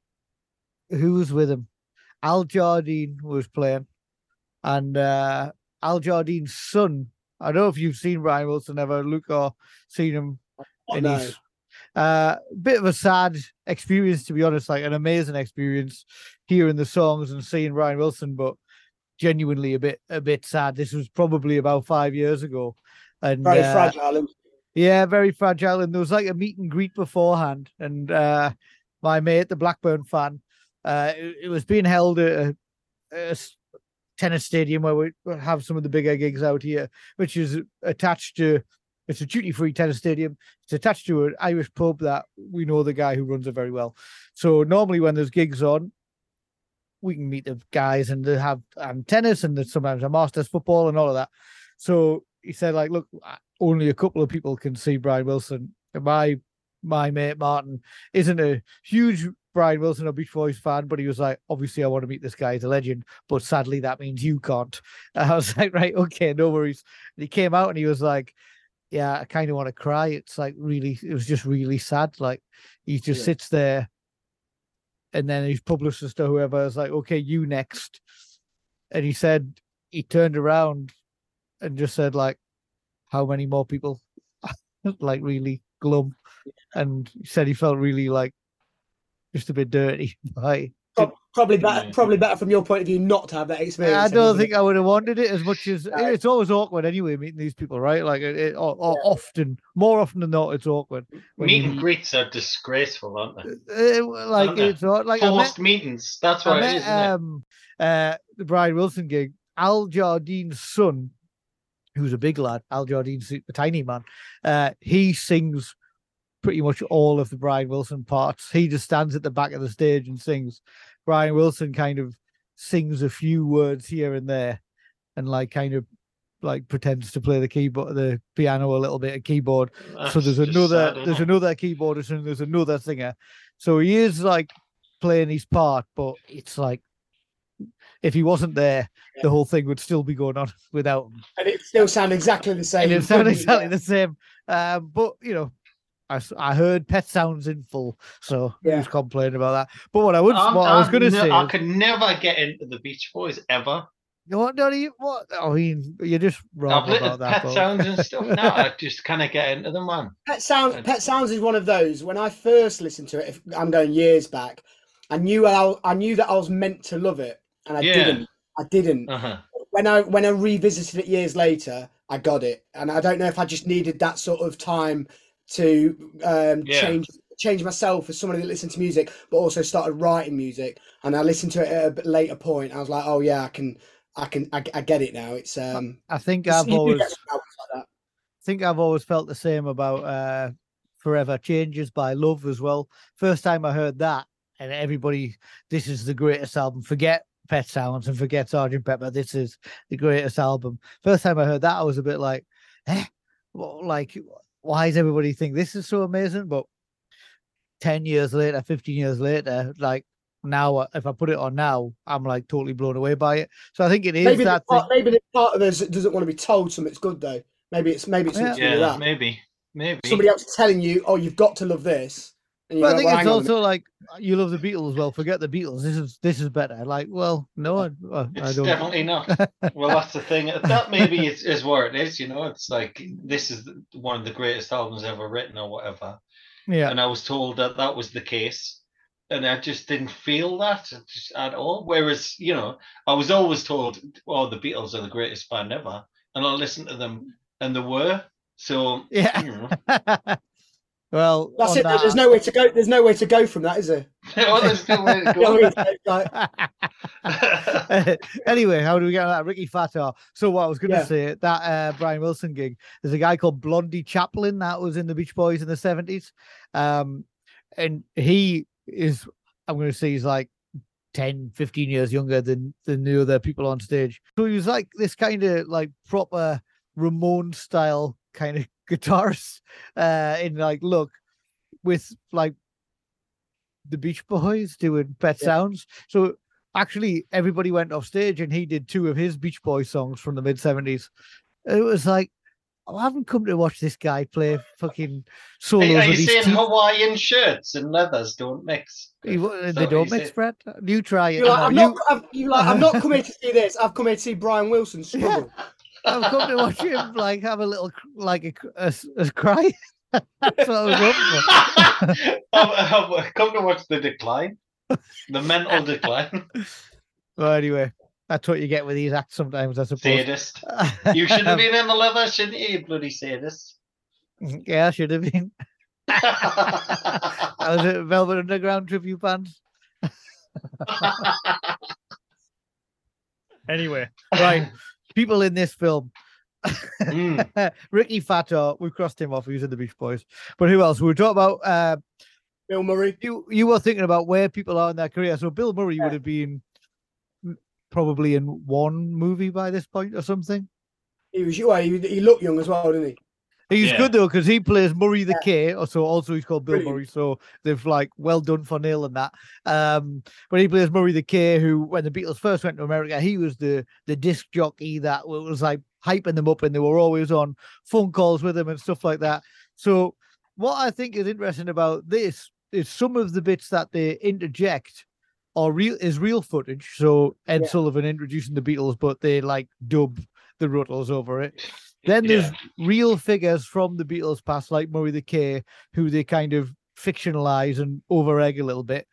who was with him? Al Jardine was playing. And Al Jardine's son, I don't know if you've seen Brian Wilson ever, Luke, or seen him. His bit of a sad experience, to be honest, like an amazing experience hearing the songs and seeing Brian Wilson, but genuinely a bit sad. This was probably about 5 years ago. And very fragile. Yeah, very fragile. And there was like a meet and greet beforehand. And my mate, the Blackburn fan, it was being held at a tennis stadium where we have some of the bigger gigs out here, which is attached to, it's a duty-free tennis stadium. It's attached to an Irish pub that we know the guy who runs it very well. So normally when there's gigs on, we can meet the guys and they have tennis and there's sometimes a Masters football and all of that. So he said, like, look, only a couple of people can see Brian Wilson. And my mate Martin isn't a huge Brian Wilson or Beach Boys fan, but he was like, obviously I want to meet this guy, he's a legend, but sadly that means you can't. And I was like, right, okay, no worries. And he came out and he was like, yeah, I kind of want to cry. It's like really, it was just really sad. Like he just sits there, and then his publicist or whoever is like, okay, you next. And he said, he turned around and just said, like, how many more people? Like really glum. And he said he felt really like just a bit dirty. Probably better from your point of view not to have that experience. I don't think I would have wanted it as much as it's always awkward anyway meeting these people, right? Like more often than not, it's awkward. Meet and greets are disgraceful, aren't they? It's like forced meetings. That's why it is, isn't it? The Brian Wilson gig. Al Jardine's son, who's a big lad, Al Jardine's a tiny man. He sings pretty much all of the Brian Wilson parts. He just stands at the back of the stage and sings. Brian Wilson kind of sings a few words here and there and like kind of like pretends to play the keyboard, the piano a little bit, a keyboard. So there's another keyboardist and there's another singer. So he is like playing his part, but it's like if he wasn't there, the whole thing would still be going on without him. And it still sound exactly the same. And it sound exactly the same. But you know, I heard Pet Sounds in full, so he was complaining about that. But what I was going to say, I could never get into the Beach Boys ever. What? I mean, you're just wrong about that. Pet Sounds and stuff. No, I just kind of get into them, man. Pet Sounds is one of those. When I first listened to it, I'm going years back, I knew that I was meant to love it, and I didn't. Uh-huh. When I revisited it years later, I got it, and I don't know if I just needed that sort of time to change myself as somebody that listened to music, but also started writing music. And I listened to it at a bit later point. I was like, oh yeah, I get it now. It's I think I've always felt the same about Forever Changes by Love as well. First time I heard that, and everybody, this is the greatest album. Forget Pet Sounds and forget Sgt. Pepper. This is the greatest album. First time I heard that, I was a bit like, why does everybody think this is so amazing? But 10 years later, 15 years later, like now, if I put it on now, I'm like totally blown away by it. So I think it is maybe that maybe the part of us that doesn't want to be told something's good though. Maybe it's something to do with that. Maybe somebody else telling you, oh, you've got to love this. And I think it's also like, you love the Beatles. Well, forget the Beatles. This is better. Like, well, no, I don't. Definitely not. Well, that's the thing. That maybe is where it is. It's like, this is one of the greatest albums ever written or whatever. Yeah. And I was told that was the case, and I just didn't feel that at all. Whereas, I was always told, "Oh, the Beatles are the greatest band ever," and I listened to them, and they were. So yeah. Well, that's it. There's no way to go. There's no way to go from that, is there? Well, there's no way to go. Anyway, how do we get on that? Ricky Fattar. So what I was going to say, that Brian Wilson gig, there's a guy called Blondie Chaplin that was in the Beach Boys in the 70s. And he is, I'm going to say he's like 10, 15 years younger than the other people on stage. So he was like this kind of like proper Ramon style kind of guitarist in like look with like the Beach Boys doing Pet Sounds. So actually everybody went off stage and he did 2 of his Beach Boys songs from the mid-70s. It was like, I haven't come to watch this guy play fucking solos. Are you saying Hawaiian shirts and leathers don't mix? They don't mix, Brett. You try it. I'm not coming to see this. I've come here to see Brian Wilson struggle. Yeah. I've come to watch him like have a little like a cry. That's what I was hoping for. I've come to watch the decline, the mental decline. Well, anyway, that's what you get with these acts sometimes, I suppose. Sadist. You should have been in the leather, shouldn't you, bloody sadist? Yeah, I should have been. I was at Velvet Underground tribute bands. Anyway, right. People in this film. Ricky Fattar, we crossed him off. He was in the Beach Boys. But who else? We were talking about Bill Murray. You were thinking about where people are in their career. So Bill Murray would have been probably in one movie by this point or something. He looked young as well, didn't he? He's good though, because he plays Murray the K, so also he's called Bill Murray, so they've like well done for nailing that. But he plays Murray the K, who when the Beatles first went to America, he was the disc jockey that was like hyping them up, and they were always on phone calls with him and stuff like that. So what I think is interesting about this is some of the bits that they interject are real footage. So Ed Sullivan introducing the Beatles, but they like dub the Ruttles over it. Then there's real figures from the Beatles past, like Murray the K, who they kind of fictionalize and over-egg a little bit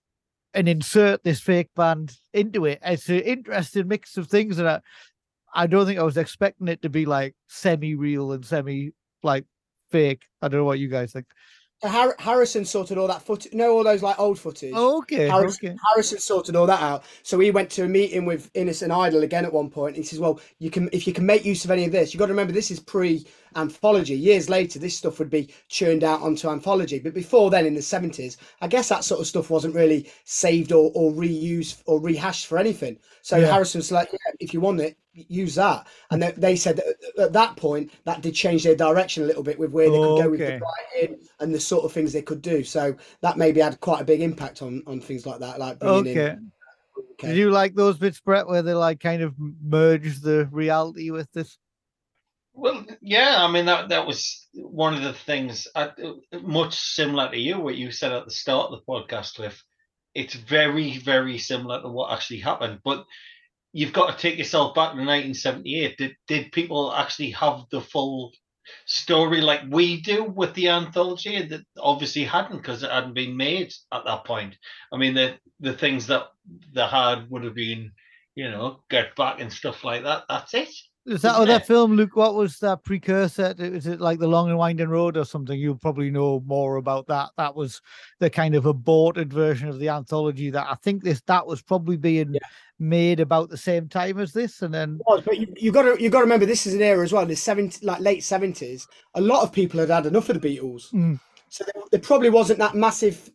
and insert this fake band into it. It's an interesting mix of things that I don't think I was expecting it to be like semi-real and semi-like fake. I don't know what you guys think. Harrison sorted all that footage, all those like old footage. Oh, okay. Harrison sorted all that out. So he went to a meeting with Innocent Idol again at one point. And he says, well, if you can make use of any of this, you've got to remember this is pre-Anthology. Years later, this stuff would be churned out onto Anthology. But before then, in the 70s, I guess that sort of stuff wasn't really saved or reused or rehashed for anything. So Harrison's like, if you want it, use that. And they said that at that point, that did change their direction a little bit with where they could go with the writing and the sort of things they could do. So that maybe had quite a big impact on things like that, like bringing in. Okay. Did you like those bits, Brett, where they like kind of merge the reality with this? Well, yeah, I mean, that was one of the things, much similar to you, what you said at the start of the podcast, Cliff. It's very, very similar to what actually happened. But you've got to take yourself back to 1978. Did people actually have the full story like we do with the Anthology? That obviously hadn't, because it hadn't been made at that point. I mean, the things that they had would have been, Get Back and stuff like that. That's it. Is that that film, Luke? What was that precursor? Is it like The Long and Winding Road or something? You'll probably know more about that. That was the kind of aborted version of the Anthology that I think that was probably being made about the same time as this. And then, but you got to remember, this is an era as well. The late 70s. A lot of people had enough of the Beatles. So there probably wasn't that massive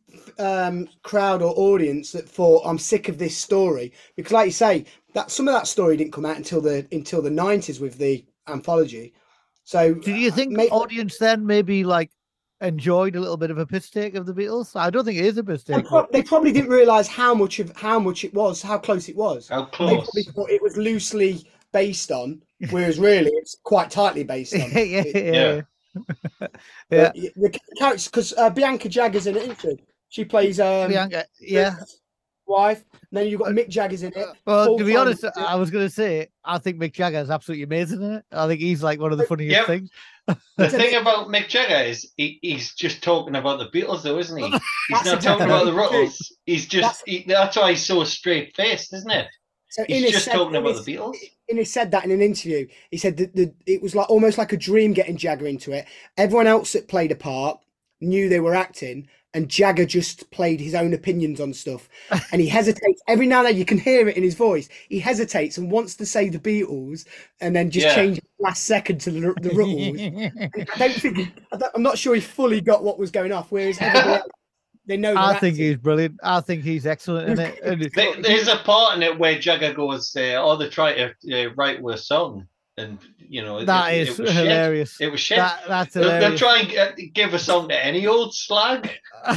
crowd or audience that thought, I'm sick of this story. Because like you say, that some of that story didn't come out until the 90s with the Anthology. So do you think the audience then maybe like enjoyed a little bit of a piss take of the Beatles. I don't think it is a piss take. They probably didn't realise how much it was, how close it was. How close. They probably thought it was loosely based on, whereas really it's quite tightly based on. Yeah. The characters, because Bianca Jagger's in it, isn't she? She plays Bianca, wife. And then you've got Mick Jagger's in it. Well, to be honest, I was going to say, I think Mick Jagger is absolutely amazing in it. I think he's like one of the funniest things. The thing about Mick Jagger is he's just talking about the Beatles, though, isn't he? He's not talking about the Ruttles. He's just that's why he's so straight faced, isn't it? So he's just talking about the Beatles. He said that in an interview. He said that it was like almost like a dream getting Jagger into it. Everyone else that played a part knew they were acting, and Jagger just played his own opinions on stuff. And he hesitates every now and then. You can hear it in his voice. He hesitates and wants to say the Beatles, and then just change it last second to the Ruttles. I'm not sure he fully got what was going off. Whereas everybody else, they know. I think he's brilliant. I think he's excellent in it. There's a part in it where Jagger goes, they try to write a song. And that is hilarious. Shit. It was shit. That's hilarious. They're trying to give a song to any old slag.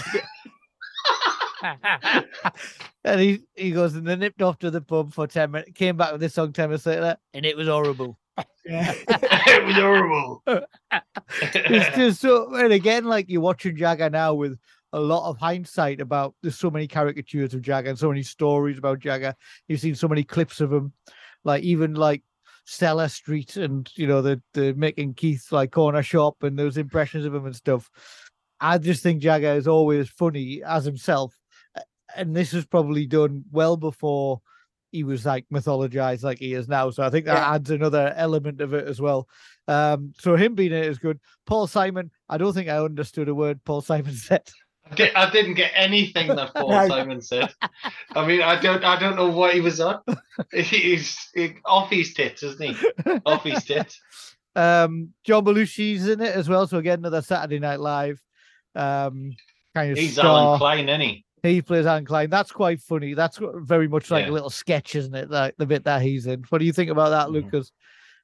And he goes, and they nipped off to the pub for 10 minutes, came back with this song 10 minutes later, and it was horrible. Yeah. It was horrible. It's just so, and again, like you're watching Jagger now with a lot of hindsight about, there's so many caricatures of Jagger and so many stories about Jagger. You've seen so many clips of him, like even like Stella Street, and the Mick and Keith like corner shop and those impressions of him and stuff. I just think Jagger is always funny as himself, and this was probably done well before he was like mythologized like he is now. So I think that adds another element of it as well. So him being in it is good. Paul Simon, I don't think I understood a word Paul Simon said. I didn't get anything that Paul Simon said. I mean, I don't know what he was on. He's off his tits, isn't he? Off his tits. John Belushi's in it as well. So again, another Saturday Night Live kind of he's star. Alan Klein, isn't he? He plays Alan Klein. That's quite funny. That's very much like a little sketch, isn't it? Like the bit that he's in. What do you think about that, Lucas?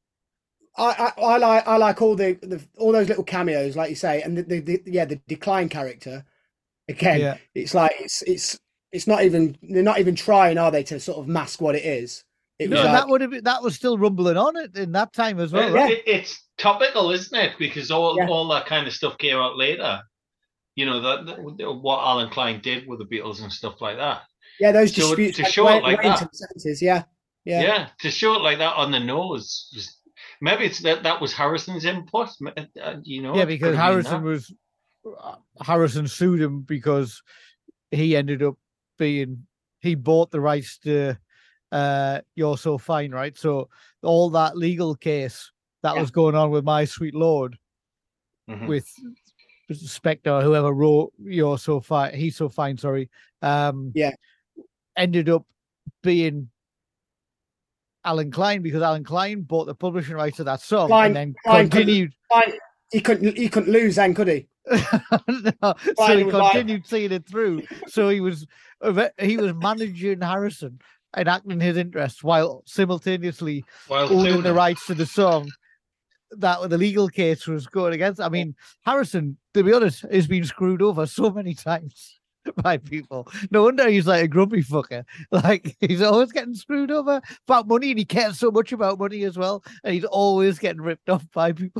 I like all those little cameos, like you say, and the Decline character. Again, it's like it's not even, they're not even trying, are they, to sort of mask what it is? That was still rumbling on it in that time as well. Right? It's topical, isn't it? Because all that kind of stuff came out later. What Alan Klein did with the Beatles and stuff like that. Yeah, those disputes to show it like that. Into the 70s, yeah, to show it like that on the nose. Maybe it's that was Harrison's input. Yeah, because Harrison sued him because he ended up he bought the rights to You're So Fine, right? So all that legal case that was going on with My Sweet Lord, with Spector, whoever wrote You're So Fine, He's So Fine, sorry, ended up being Alan Klein, because Alan Klein bought the publishing rights to that song and then continued. He couldn't lose then, could he? No, so he continued seeing it through. So he was managing Harrison and acting his interests while simultaneously owning the rights to the song that the legal case was going against. I mean, Harrison, to be honest, has been screwed over so many times by people. No wonder he's like a grumpy fucker. Like, he's always getting screwed over about money, and he cares so much about money as well, and he's always getting ripped off by people.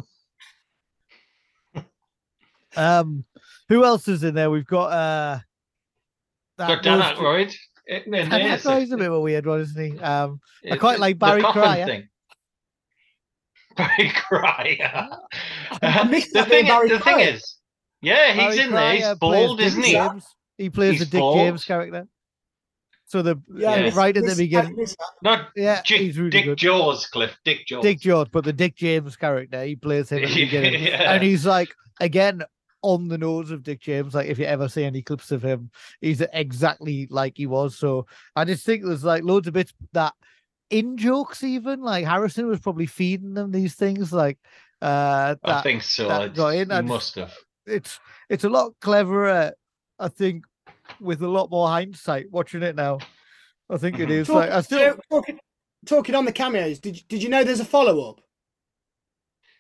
Who else is in there? We've got Dan Aykroyd. Dan Aykroyd's a bit of a weird one, isn't he? I quite like Barry Cryer. Barry Cryer. The thing is, yeah, he's Barry in there. He's bald, isn't he? He plays the Dick James character. So right at the beginning, he's really good. Dick Jaws, but the Dick James character, he plays him at the beginning, and he's like, again, on the nose of Dick James. Like, if you ever see any clips of him, he's exactly like he was. So I just think there's like loads of bits that in jokes, even like Harrison was probably feeding them these things. Like, I think so. He must have. It's a lot cleverer, I think, with a lot more hindsight watching it now. I think it is. Talking on the cameos. Did you know there's a follow up?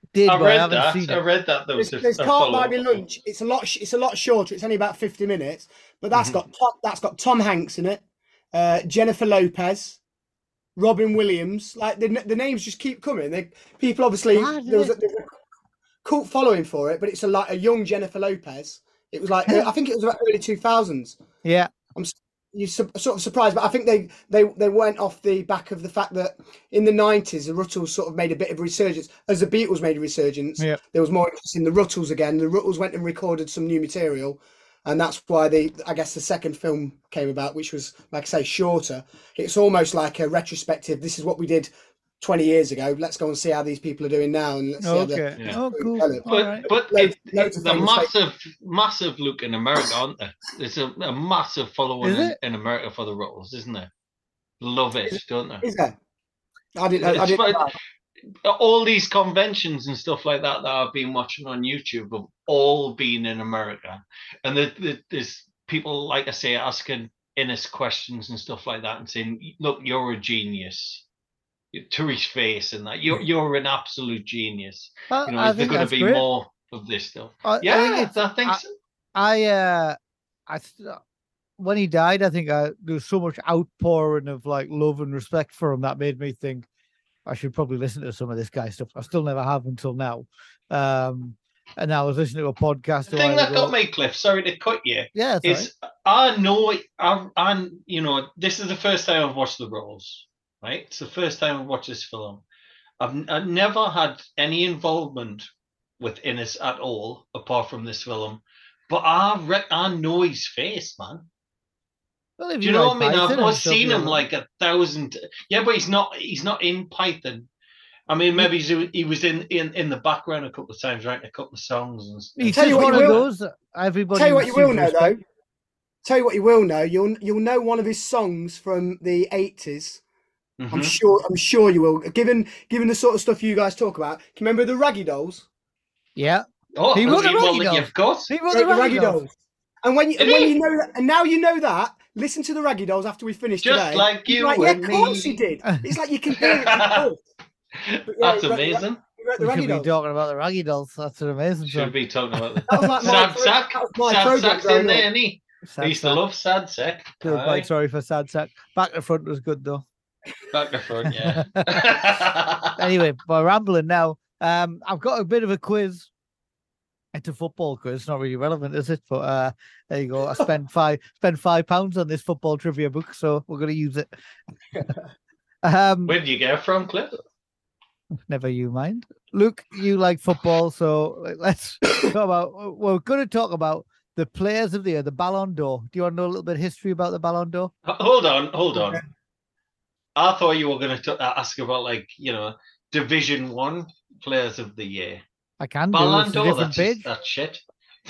did. I read that. I read that. There's Can't Buy Me Lunch. It's a lot shorter. It's only about 50 minutes, but that's got Tom Hanks in it, Jennifer Lopez, Robin Williams. Like the names just keep coming. People obviously there's a cult following for it, but it's a young Jennifer Lopez. It was like I think it was about early 2000s. Yeah, you're sort of surprised, but I think they went off the back of the fact that in the 90s the Rutles sort of made a bit of a resurgence as the Beatles made a resurgence. Yeah. There was more interest in the Rutles again. The Rutles went and recorded some new material, and that's why I guess the second film came about, which was, like I say, shorter. It's almost like a retrospective. This is what we did 20 years ago. Let's go and see how these people are doing now, and let's see how cool. But it's a massive look in America, aren't there? There's a massive following in America for the Rutles, isn't there? Love it, don't they? Is there? I didn't know. All these conventions and stuff like that I've been watching on YouTube have all been in America, and there's people, like I say, asking Innes questions and stuff like that, and saying, "Look, you're a genius." To his face and that you're an absolute genius. Is there going to be more of this stuff? I think so. When he died, I think there was so much outpouring of like love and respect for him that made me think I should probably listen to some of this guy's stuff. I still never have until now. And I was listening to a podcast. The thing that got me, Cliff, sorry to cut you. Yeah, is I know this is the first time I've watched The Rose. Right, it's the first time I've watched this film. I've never had any involvement with Innes at all, apart from this film. But I know his face, man. Well, do you know what I mean? I've seen him like 1,000. Yeah, but he's not in Python. I mean, maybe he was in the background a couple of times, writing a couple of songs. And he's just one of those. Everybody. Tell you what you will know, though. Tell you what you will know. You'll know one of his songs from the 80s. Mm-hmm. I'm sure you will. Given the sort of stuff you guys talk about, can you remember the Raggy Dolls? Yeah. Oh, he wrote the Raggy Dolls. Of course. He wrote the Raggy Dolls. And when you know that, and now you know that, listen to the Raggy Dolls after we finish today. Just like you. Like, yeah, of course he did. It's like you can hear it. That's amazing. We should be talking about the Raggy Dolls. That's an amazing song. Should be talking about the Sad Sack. Sad Sack's in there, isn't he? I used to love Sad Sack. Sorry for Sad Sack. Back to front was good though. Back to front, yeah. Anyway, we're rambling now. I've got a bit of a quiz. It's a football quiz. It's not really relevant, is it? But there you go. I spent £5 on this football trivia book, so we're going to use it. Where did you get it from, Cliff? Never you mind. Luke, you like football, so let's talk about. We're going to talk about the players of the year, the Ballon d'Or. Do you want to know a little bit of history about the Ballon d'Or? Hold on. I thought you were going to ask about, Division 1 players of the year. I can Ballon do. It's a different page. That's shit.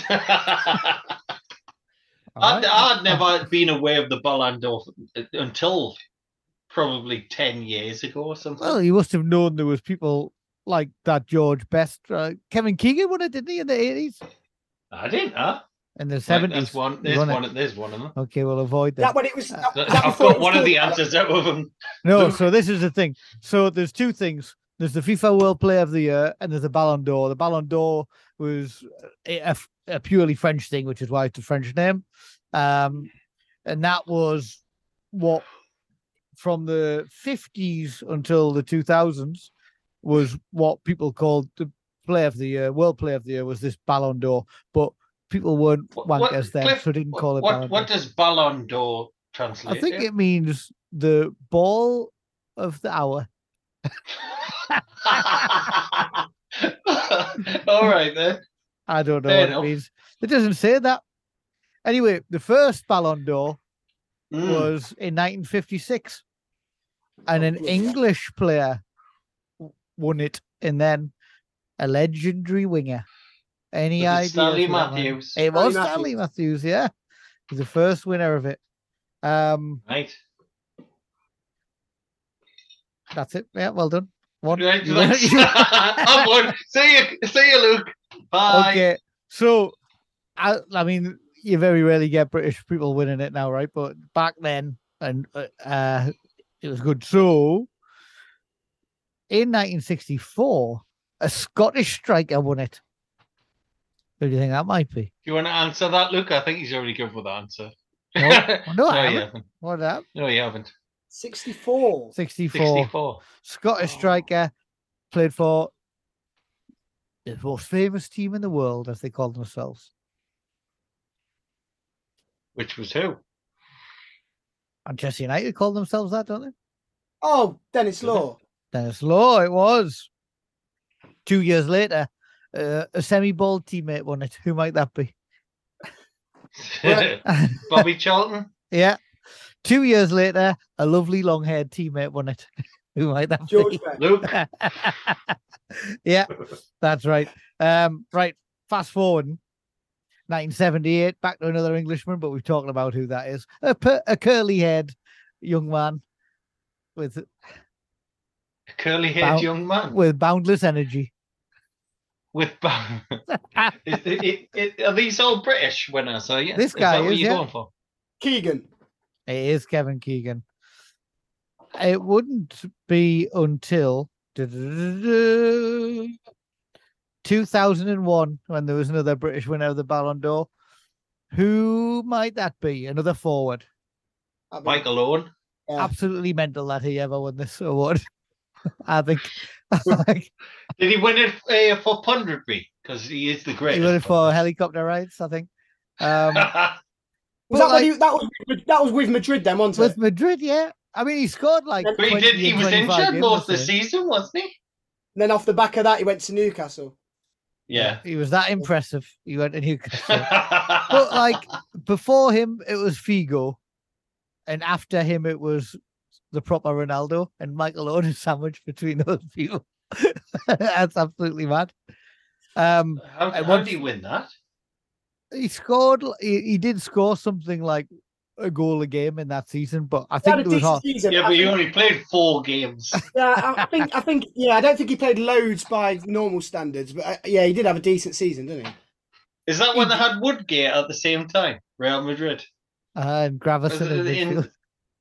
I'd never been aware of the Ballon d'Or until probably 10 years ago or something. Well, you must have known there was people like that George Best. Kevin Keegan won it, didn't he, in the 80s? I didn't, huh? In the 70s. There's one of them. Okay, we'll avoid that. That when it was. I've got one of the answers out of them. No, so this is the thing. So there's two things. There's the FIFA World Player of the Year and there's the Ballon d'Or. The Ballon d'Or was a purely French thing, which is why it's a French name. And that was what, from the 50s until the 2000s, was what people called the Player of the Year. World Player of the Year was this Ballon d'Or. But people weren't wankers then, Cliff, so didn't call it Ballon d'Or. What does Ballon d'Or translate I think it means the ball of the hour. All right then. I don't know what it means. It doesn't say that. Anyway, the first Ballon d'Or was in 1956, and an English player won it, and then a legendary winger. Any idea? Stanley Matthews. It was Stanley Matthews. Yeah, he's the first winner of it. Right. That's it. Yeah, well done. One. Right, I'm one. See you, Luke. Bye. Okay, so I mean, you very rarely get British people winning it now, right? But back then, and it was good. So in 1964, A Scottish striker won it. Who do you think that might be? Do you want to answer that, Luke? I think he's already good with the answer. No, I haven't. What that? No, you haven't. 64. 64. Scottish striker, played for the most famous team in the world, as they call themselves. Which was who? Manchester United call themselves that, don't they? Oh, Dennis Law. Dennis Law, it was. 2 years later, a semi-bald teammate won it. Who might that be? Bobby Charlton? Yeah. 2 years later, a lovely long-haired teammate won it. Who might that George be? Luke. Yeah, that's right. Right, fast forward. 1978, back to another Englishman, but we've talked about who that is. A curly-haired young man with... A curly-haired young man? With boundless energy. Are these all British winners? Are you? This guy what you're going for? Keegan. It is Kevin Keegan. It wouldn't be until 2001 when there was another British winner of the Ballon d'Or. Who might that be? Another forward. Michael Owen. Yeah. Absolutely mental that he ever won this award. I think. Did he win it for punditry? Because he is the greatest. He won it for helicopter rides, I think. Was that was with Madrid then, wasn't it? With Madrid, yeah. I mean, he scored like. But he was injured most of the season, wasn't he? And then off the back of that, he went to Newcastle. Yeah. He was that impressive. He went to Newcastle. But like before him, it was Figo. And after him, it was the proper Ronaldo. And Michael Owen is sandwiched between those people. That's absolutely mad. How did he win that? He scored. He did score something like a goal a game in that season, but I think it was hard. Yeah, but he only played 4 games. Yeah, I think. Yeah, I don't think he played loads by normal standards, but yeah, he did have a decent season, didn't he? Is that when they had Woodgate at the same time? Real Madrid. And Gravison.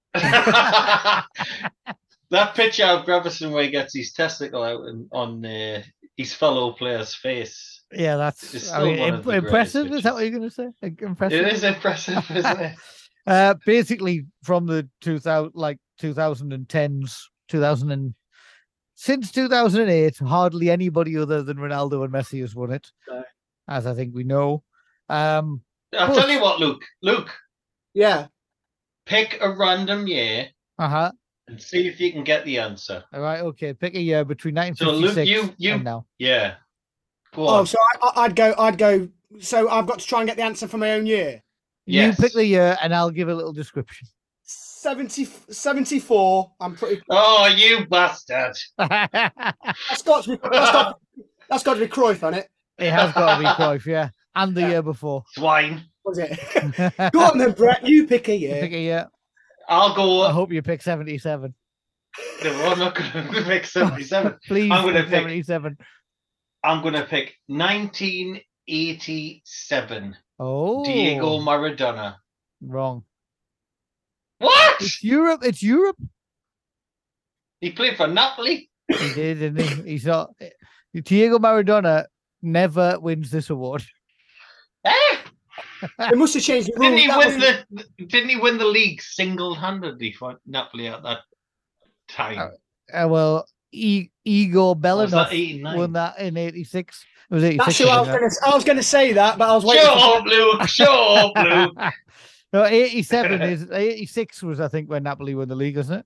That picture of Gravison where he gets his testicle out on his fellow player's face. Yeah, that's impressive. Is that what you're going to say? Impressive. It is impressive, isn't it? Basically, from the 2010s, since 2008, hardly anybody other than Ronaldo and Messi has won it, as I think we know. I'll tell you what, Luke. Yeah. Pick a random year. And see if you can get the answer. All right, okay. Pick a year between 1956 and now. Yeah. Go on. Oh, so I'd go. So I've got to try and get the answer for my own year. Yes. You pick the year, and I'll give a little description. 74. I'm pretty. Oh, you bastard! That's got to be Cruyff, hasn't it? It has got to be Cruyff, yeah, and the year before. Swine. Was it? Go on then, Brett. You pick a year. Pick a year. I'll go. I hope you pick 77. No, I'm not going to pick 77. Please, I'm going to pick 77. I'm going to pick 1987. Oh, Diego Maradona. Wrong. What? It's Europe. It's Europe. He played for Napoli. He did, didn't he? He's not. Diego Maradona never wins this award. They must have changed the rules. Didn't he win the league single-handedly for Napoli at that time? Well, Igor Belanov won that in 86. It was 86. That's who I was going to say that, but I was waiting. Shut up, Luke. No, 86 was, I think, when Napoli won the league, isn't it?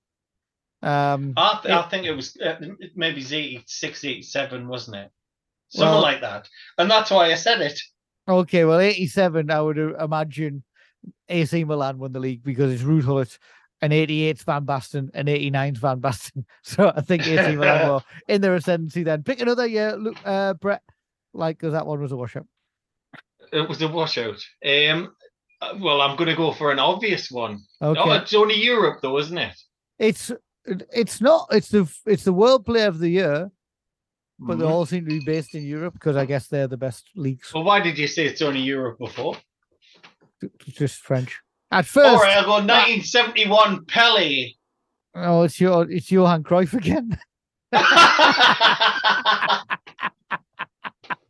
I think it was maybe 86, 87, wasn't it? Something like that. And that's why I said it. Okay, well, 87, I would imagine AC Milan won the league because it's Ruud Gullit, and 88's Van Basten, and 89's Van Basten. So I think AC Milan were in their ascendancy then. Pick another year, Brett, because that one was a washout. It was a washout. Well, I'm going to go for an obvious one. Okay. Oh, it's only Europe, though, isn't it? It's not. It's the World Player of the Year. But they all seem to be based in Europe because I guess they're the best leagues. Well, why did you say it's only Europe before? Just French. At first. All right, I'll go 1971 Pele. Oh, it's Johan Cruyff again.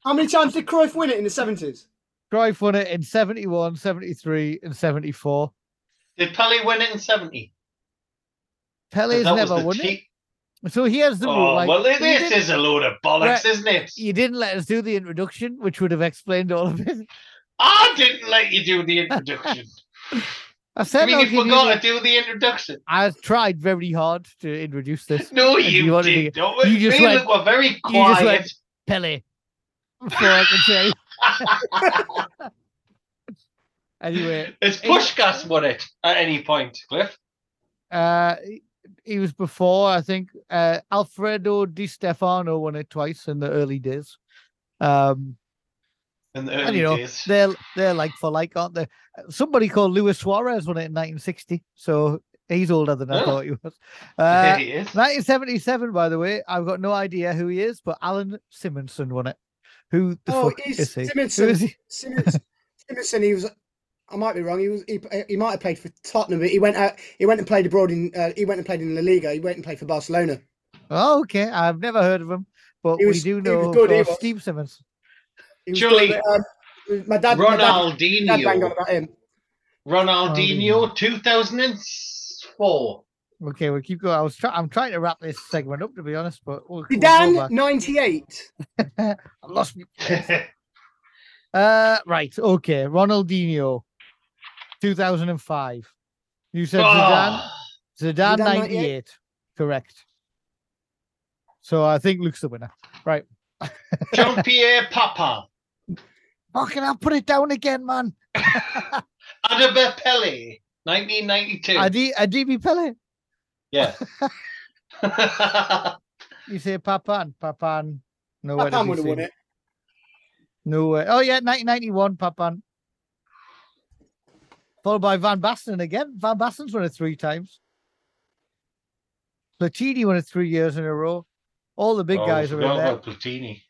How many times did Cruyff win it in the 70s? Cruyff won it in 71, 73, and 74. Did Pele win it in 70? Pele's never won it. So here's the rule. Well, this is a load of bollocks, isn't it? You didn't let us do the introduction, which would have explained all of it. I didn't let you do the introduction. I said you forgot to do the introduction. I tried very hard to introduce this. No, you didn't. You just were very quiet. You just went, Pele. Before I can say. Anyway. It's Puskás won it at any point, Cliff. He was before, I think. Alfredo Di Stefano won it twice in the early days. In the early days. They're like for like, aren't they? Somebody called Luis Suarez won it in 1960, so he's older than I thought he was. He is. 1977, by the way, I've got no idea who he is, but Alan Simonson won it. Who the fuck is he? Simonson. Who is he? Simonson, he was... I might be wrong. He might have played for Tottenham, but he went and played abroad in La Liga. He went and played for Barcelona. Oh, okay. I've never heard of him, but we do know Steve Simmons. Surely, my dad Ronaldinho. My dad banged on about him. Ronaldinho, 2004. Okay, we'll keep going. I'm trying to wrap this segment up, to be honest, but Zidane, 98. I lost me. Right. Okay. Ronaldinho, 2005. You said Zidane 98. Correct. So I think Luke's the winner. Right. Jean-Pierre Papin. Fucking hell, put it down again, man. Adama Pele, 1992. Adama Pele? Yeah. You say Papin. Papin. No, Papin would have won it. No way. Oh, yeah, 1991, Papin. Followed by Van Basten again. Van Basten's won it 3 times. Platini won it 3 years in a row. All the big guys are in there. Platini.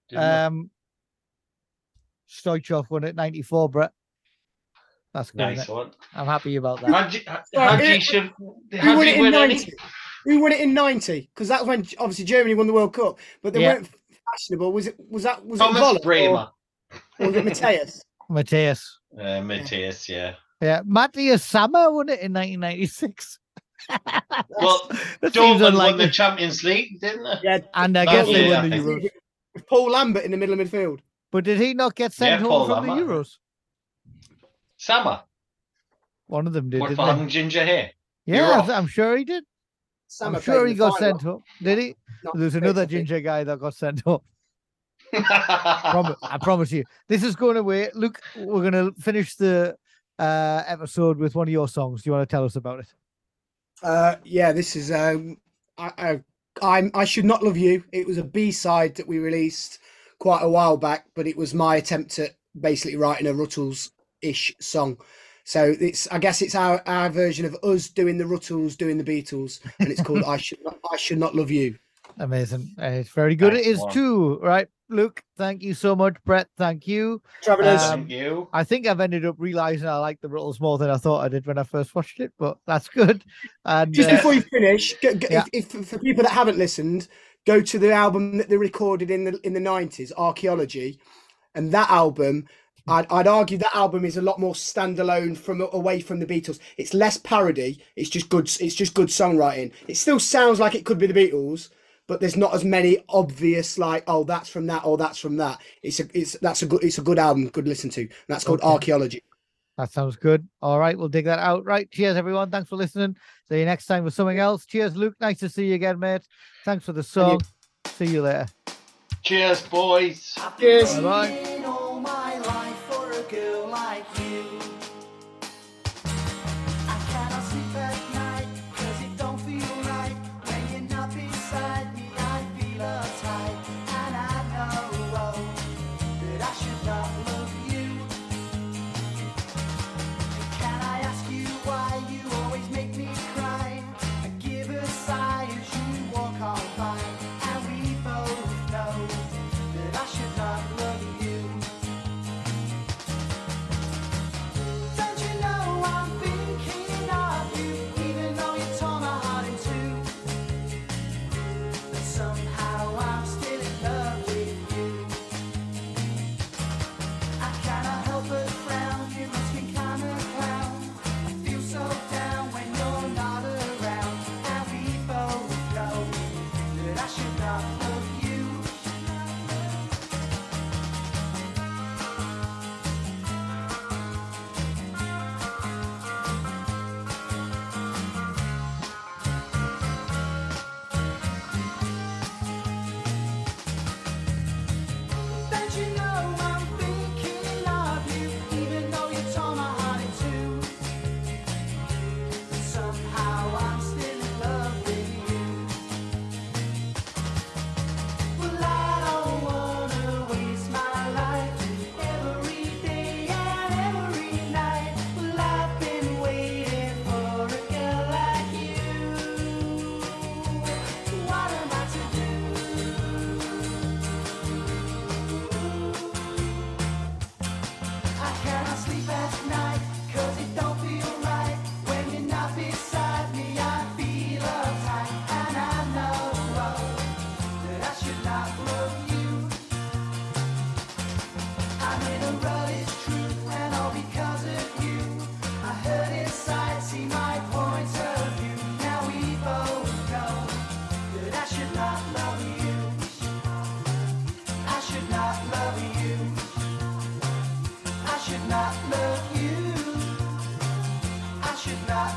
Stoichkov won it 94, Brett. That's good. Nice one. I'm happy about that. Who won it in 90? Who won it in 90? Because that's when obviously Germany won the World Cup, but they weren't fashionable. Was it Thomas Bremer? Or was it Mateus? Mateus. Mateus, yeah. Yeah, Matthias Sammer won it in 1996. Well, Dortmund won the Champions League, didn't they? Yeah, and I guess they won the Euros. With Paul Lambert in the middle of midfield. But did he not get sent home from the Euros? Sammer. One of them did. What, for having ginger hair? Yeah, I'm sure he did. Sammer, I'm sure he got sent home. Did he? There's another ginger guy that got sent home. I promise you. This is going away. Luke, we're going to finish the episode with one of your songs. Do you want to tell us about it? Yeah, this is I Should Not Love You. It was a B-side that we released quite a while back, but it was my attempt at basically writing a Ruttles-ish song. So I guess it's our version of us doing the Ruttles, doing the Beatles, and it's called I Should Not Love You. Amazing. It's very good. It is too, right? Luke, thank you so much. Brett, thank you. Thank you. I think I've ended up realizing I like the Ruttles more than I thought I did when I first watched it, but that's good. And just before you finish, if for people that haven't listened, go to the album that they recorded in the 90s, Archaeology, and that album. I'd argue that album is a lot more standalone away from the Beatles. It's less parody. It's just good songwriting. It still sounds like it could be the Beatles, but there's not as many obvious like, oh, that's from that or that's from that. It's a good album, good listen to. And that's called Archaeology. That sounds good. All right, we'll dig that out. Right, cheers everyone. Thanks for listening. See you next time with something else. Cheers, Luke. Nice to see you again, mate. Thanks for the song. See you later. Cheers, boys. Cheers. Bye. And we both know that I should not love you.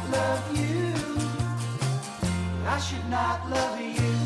not love you. I should not love you.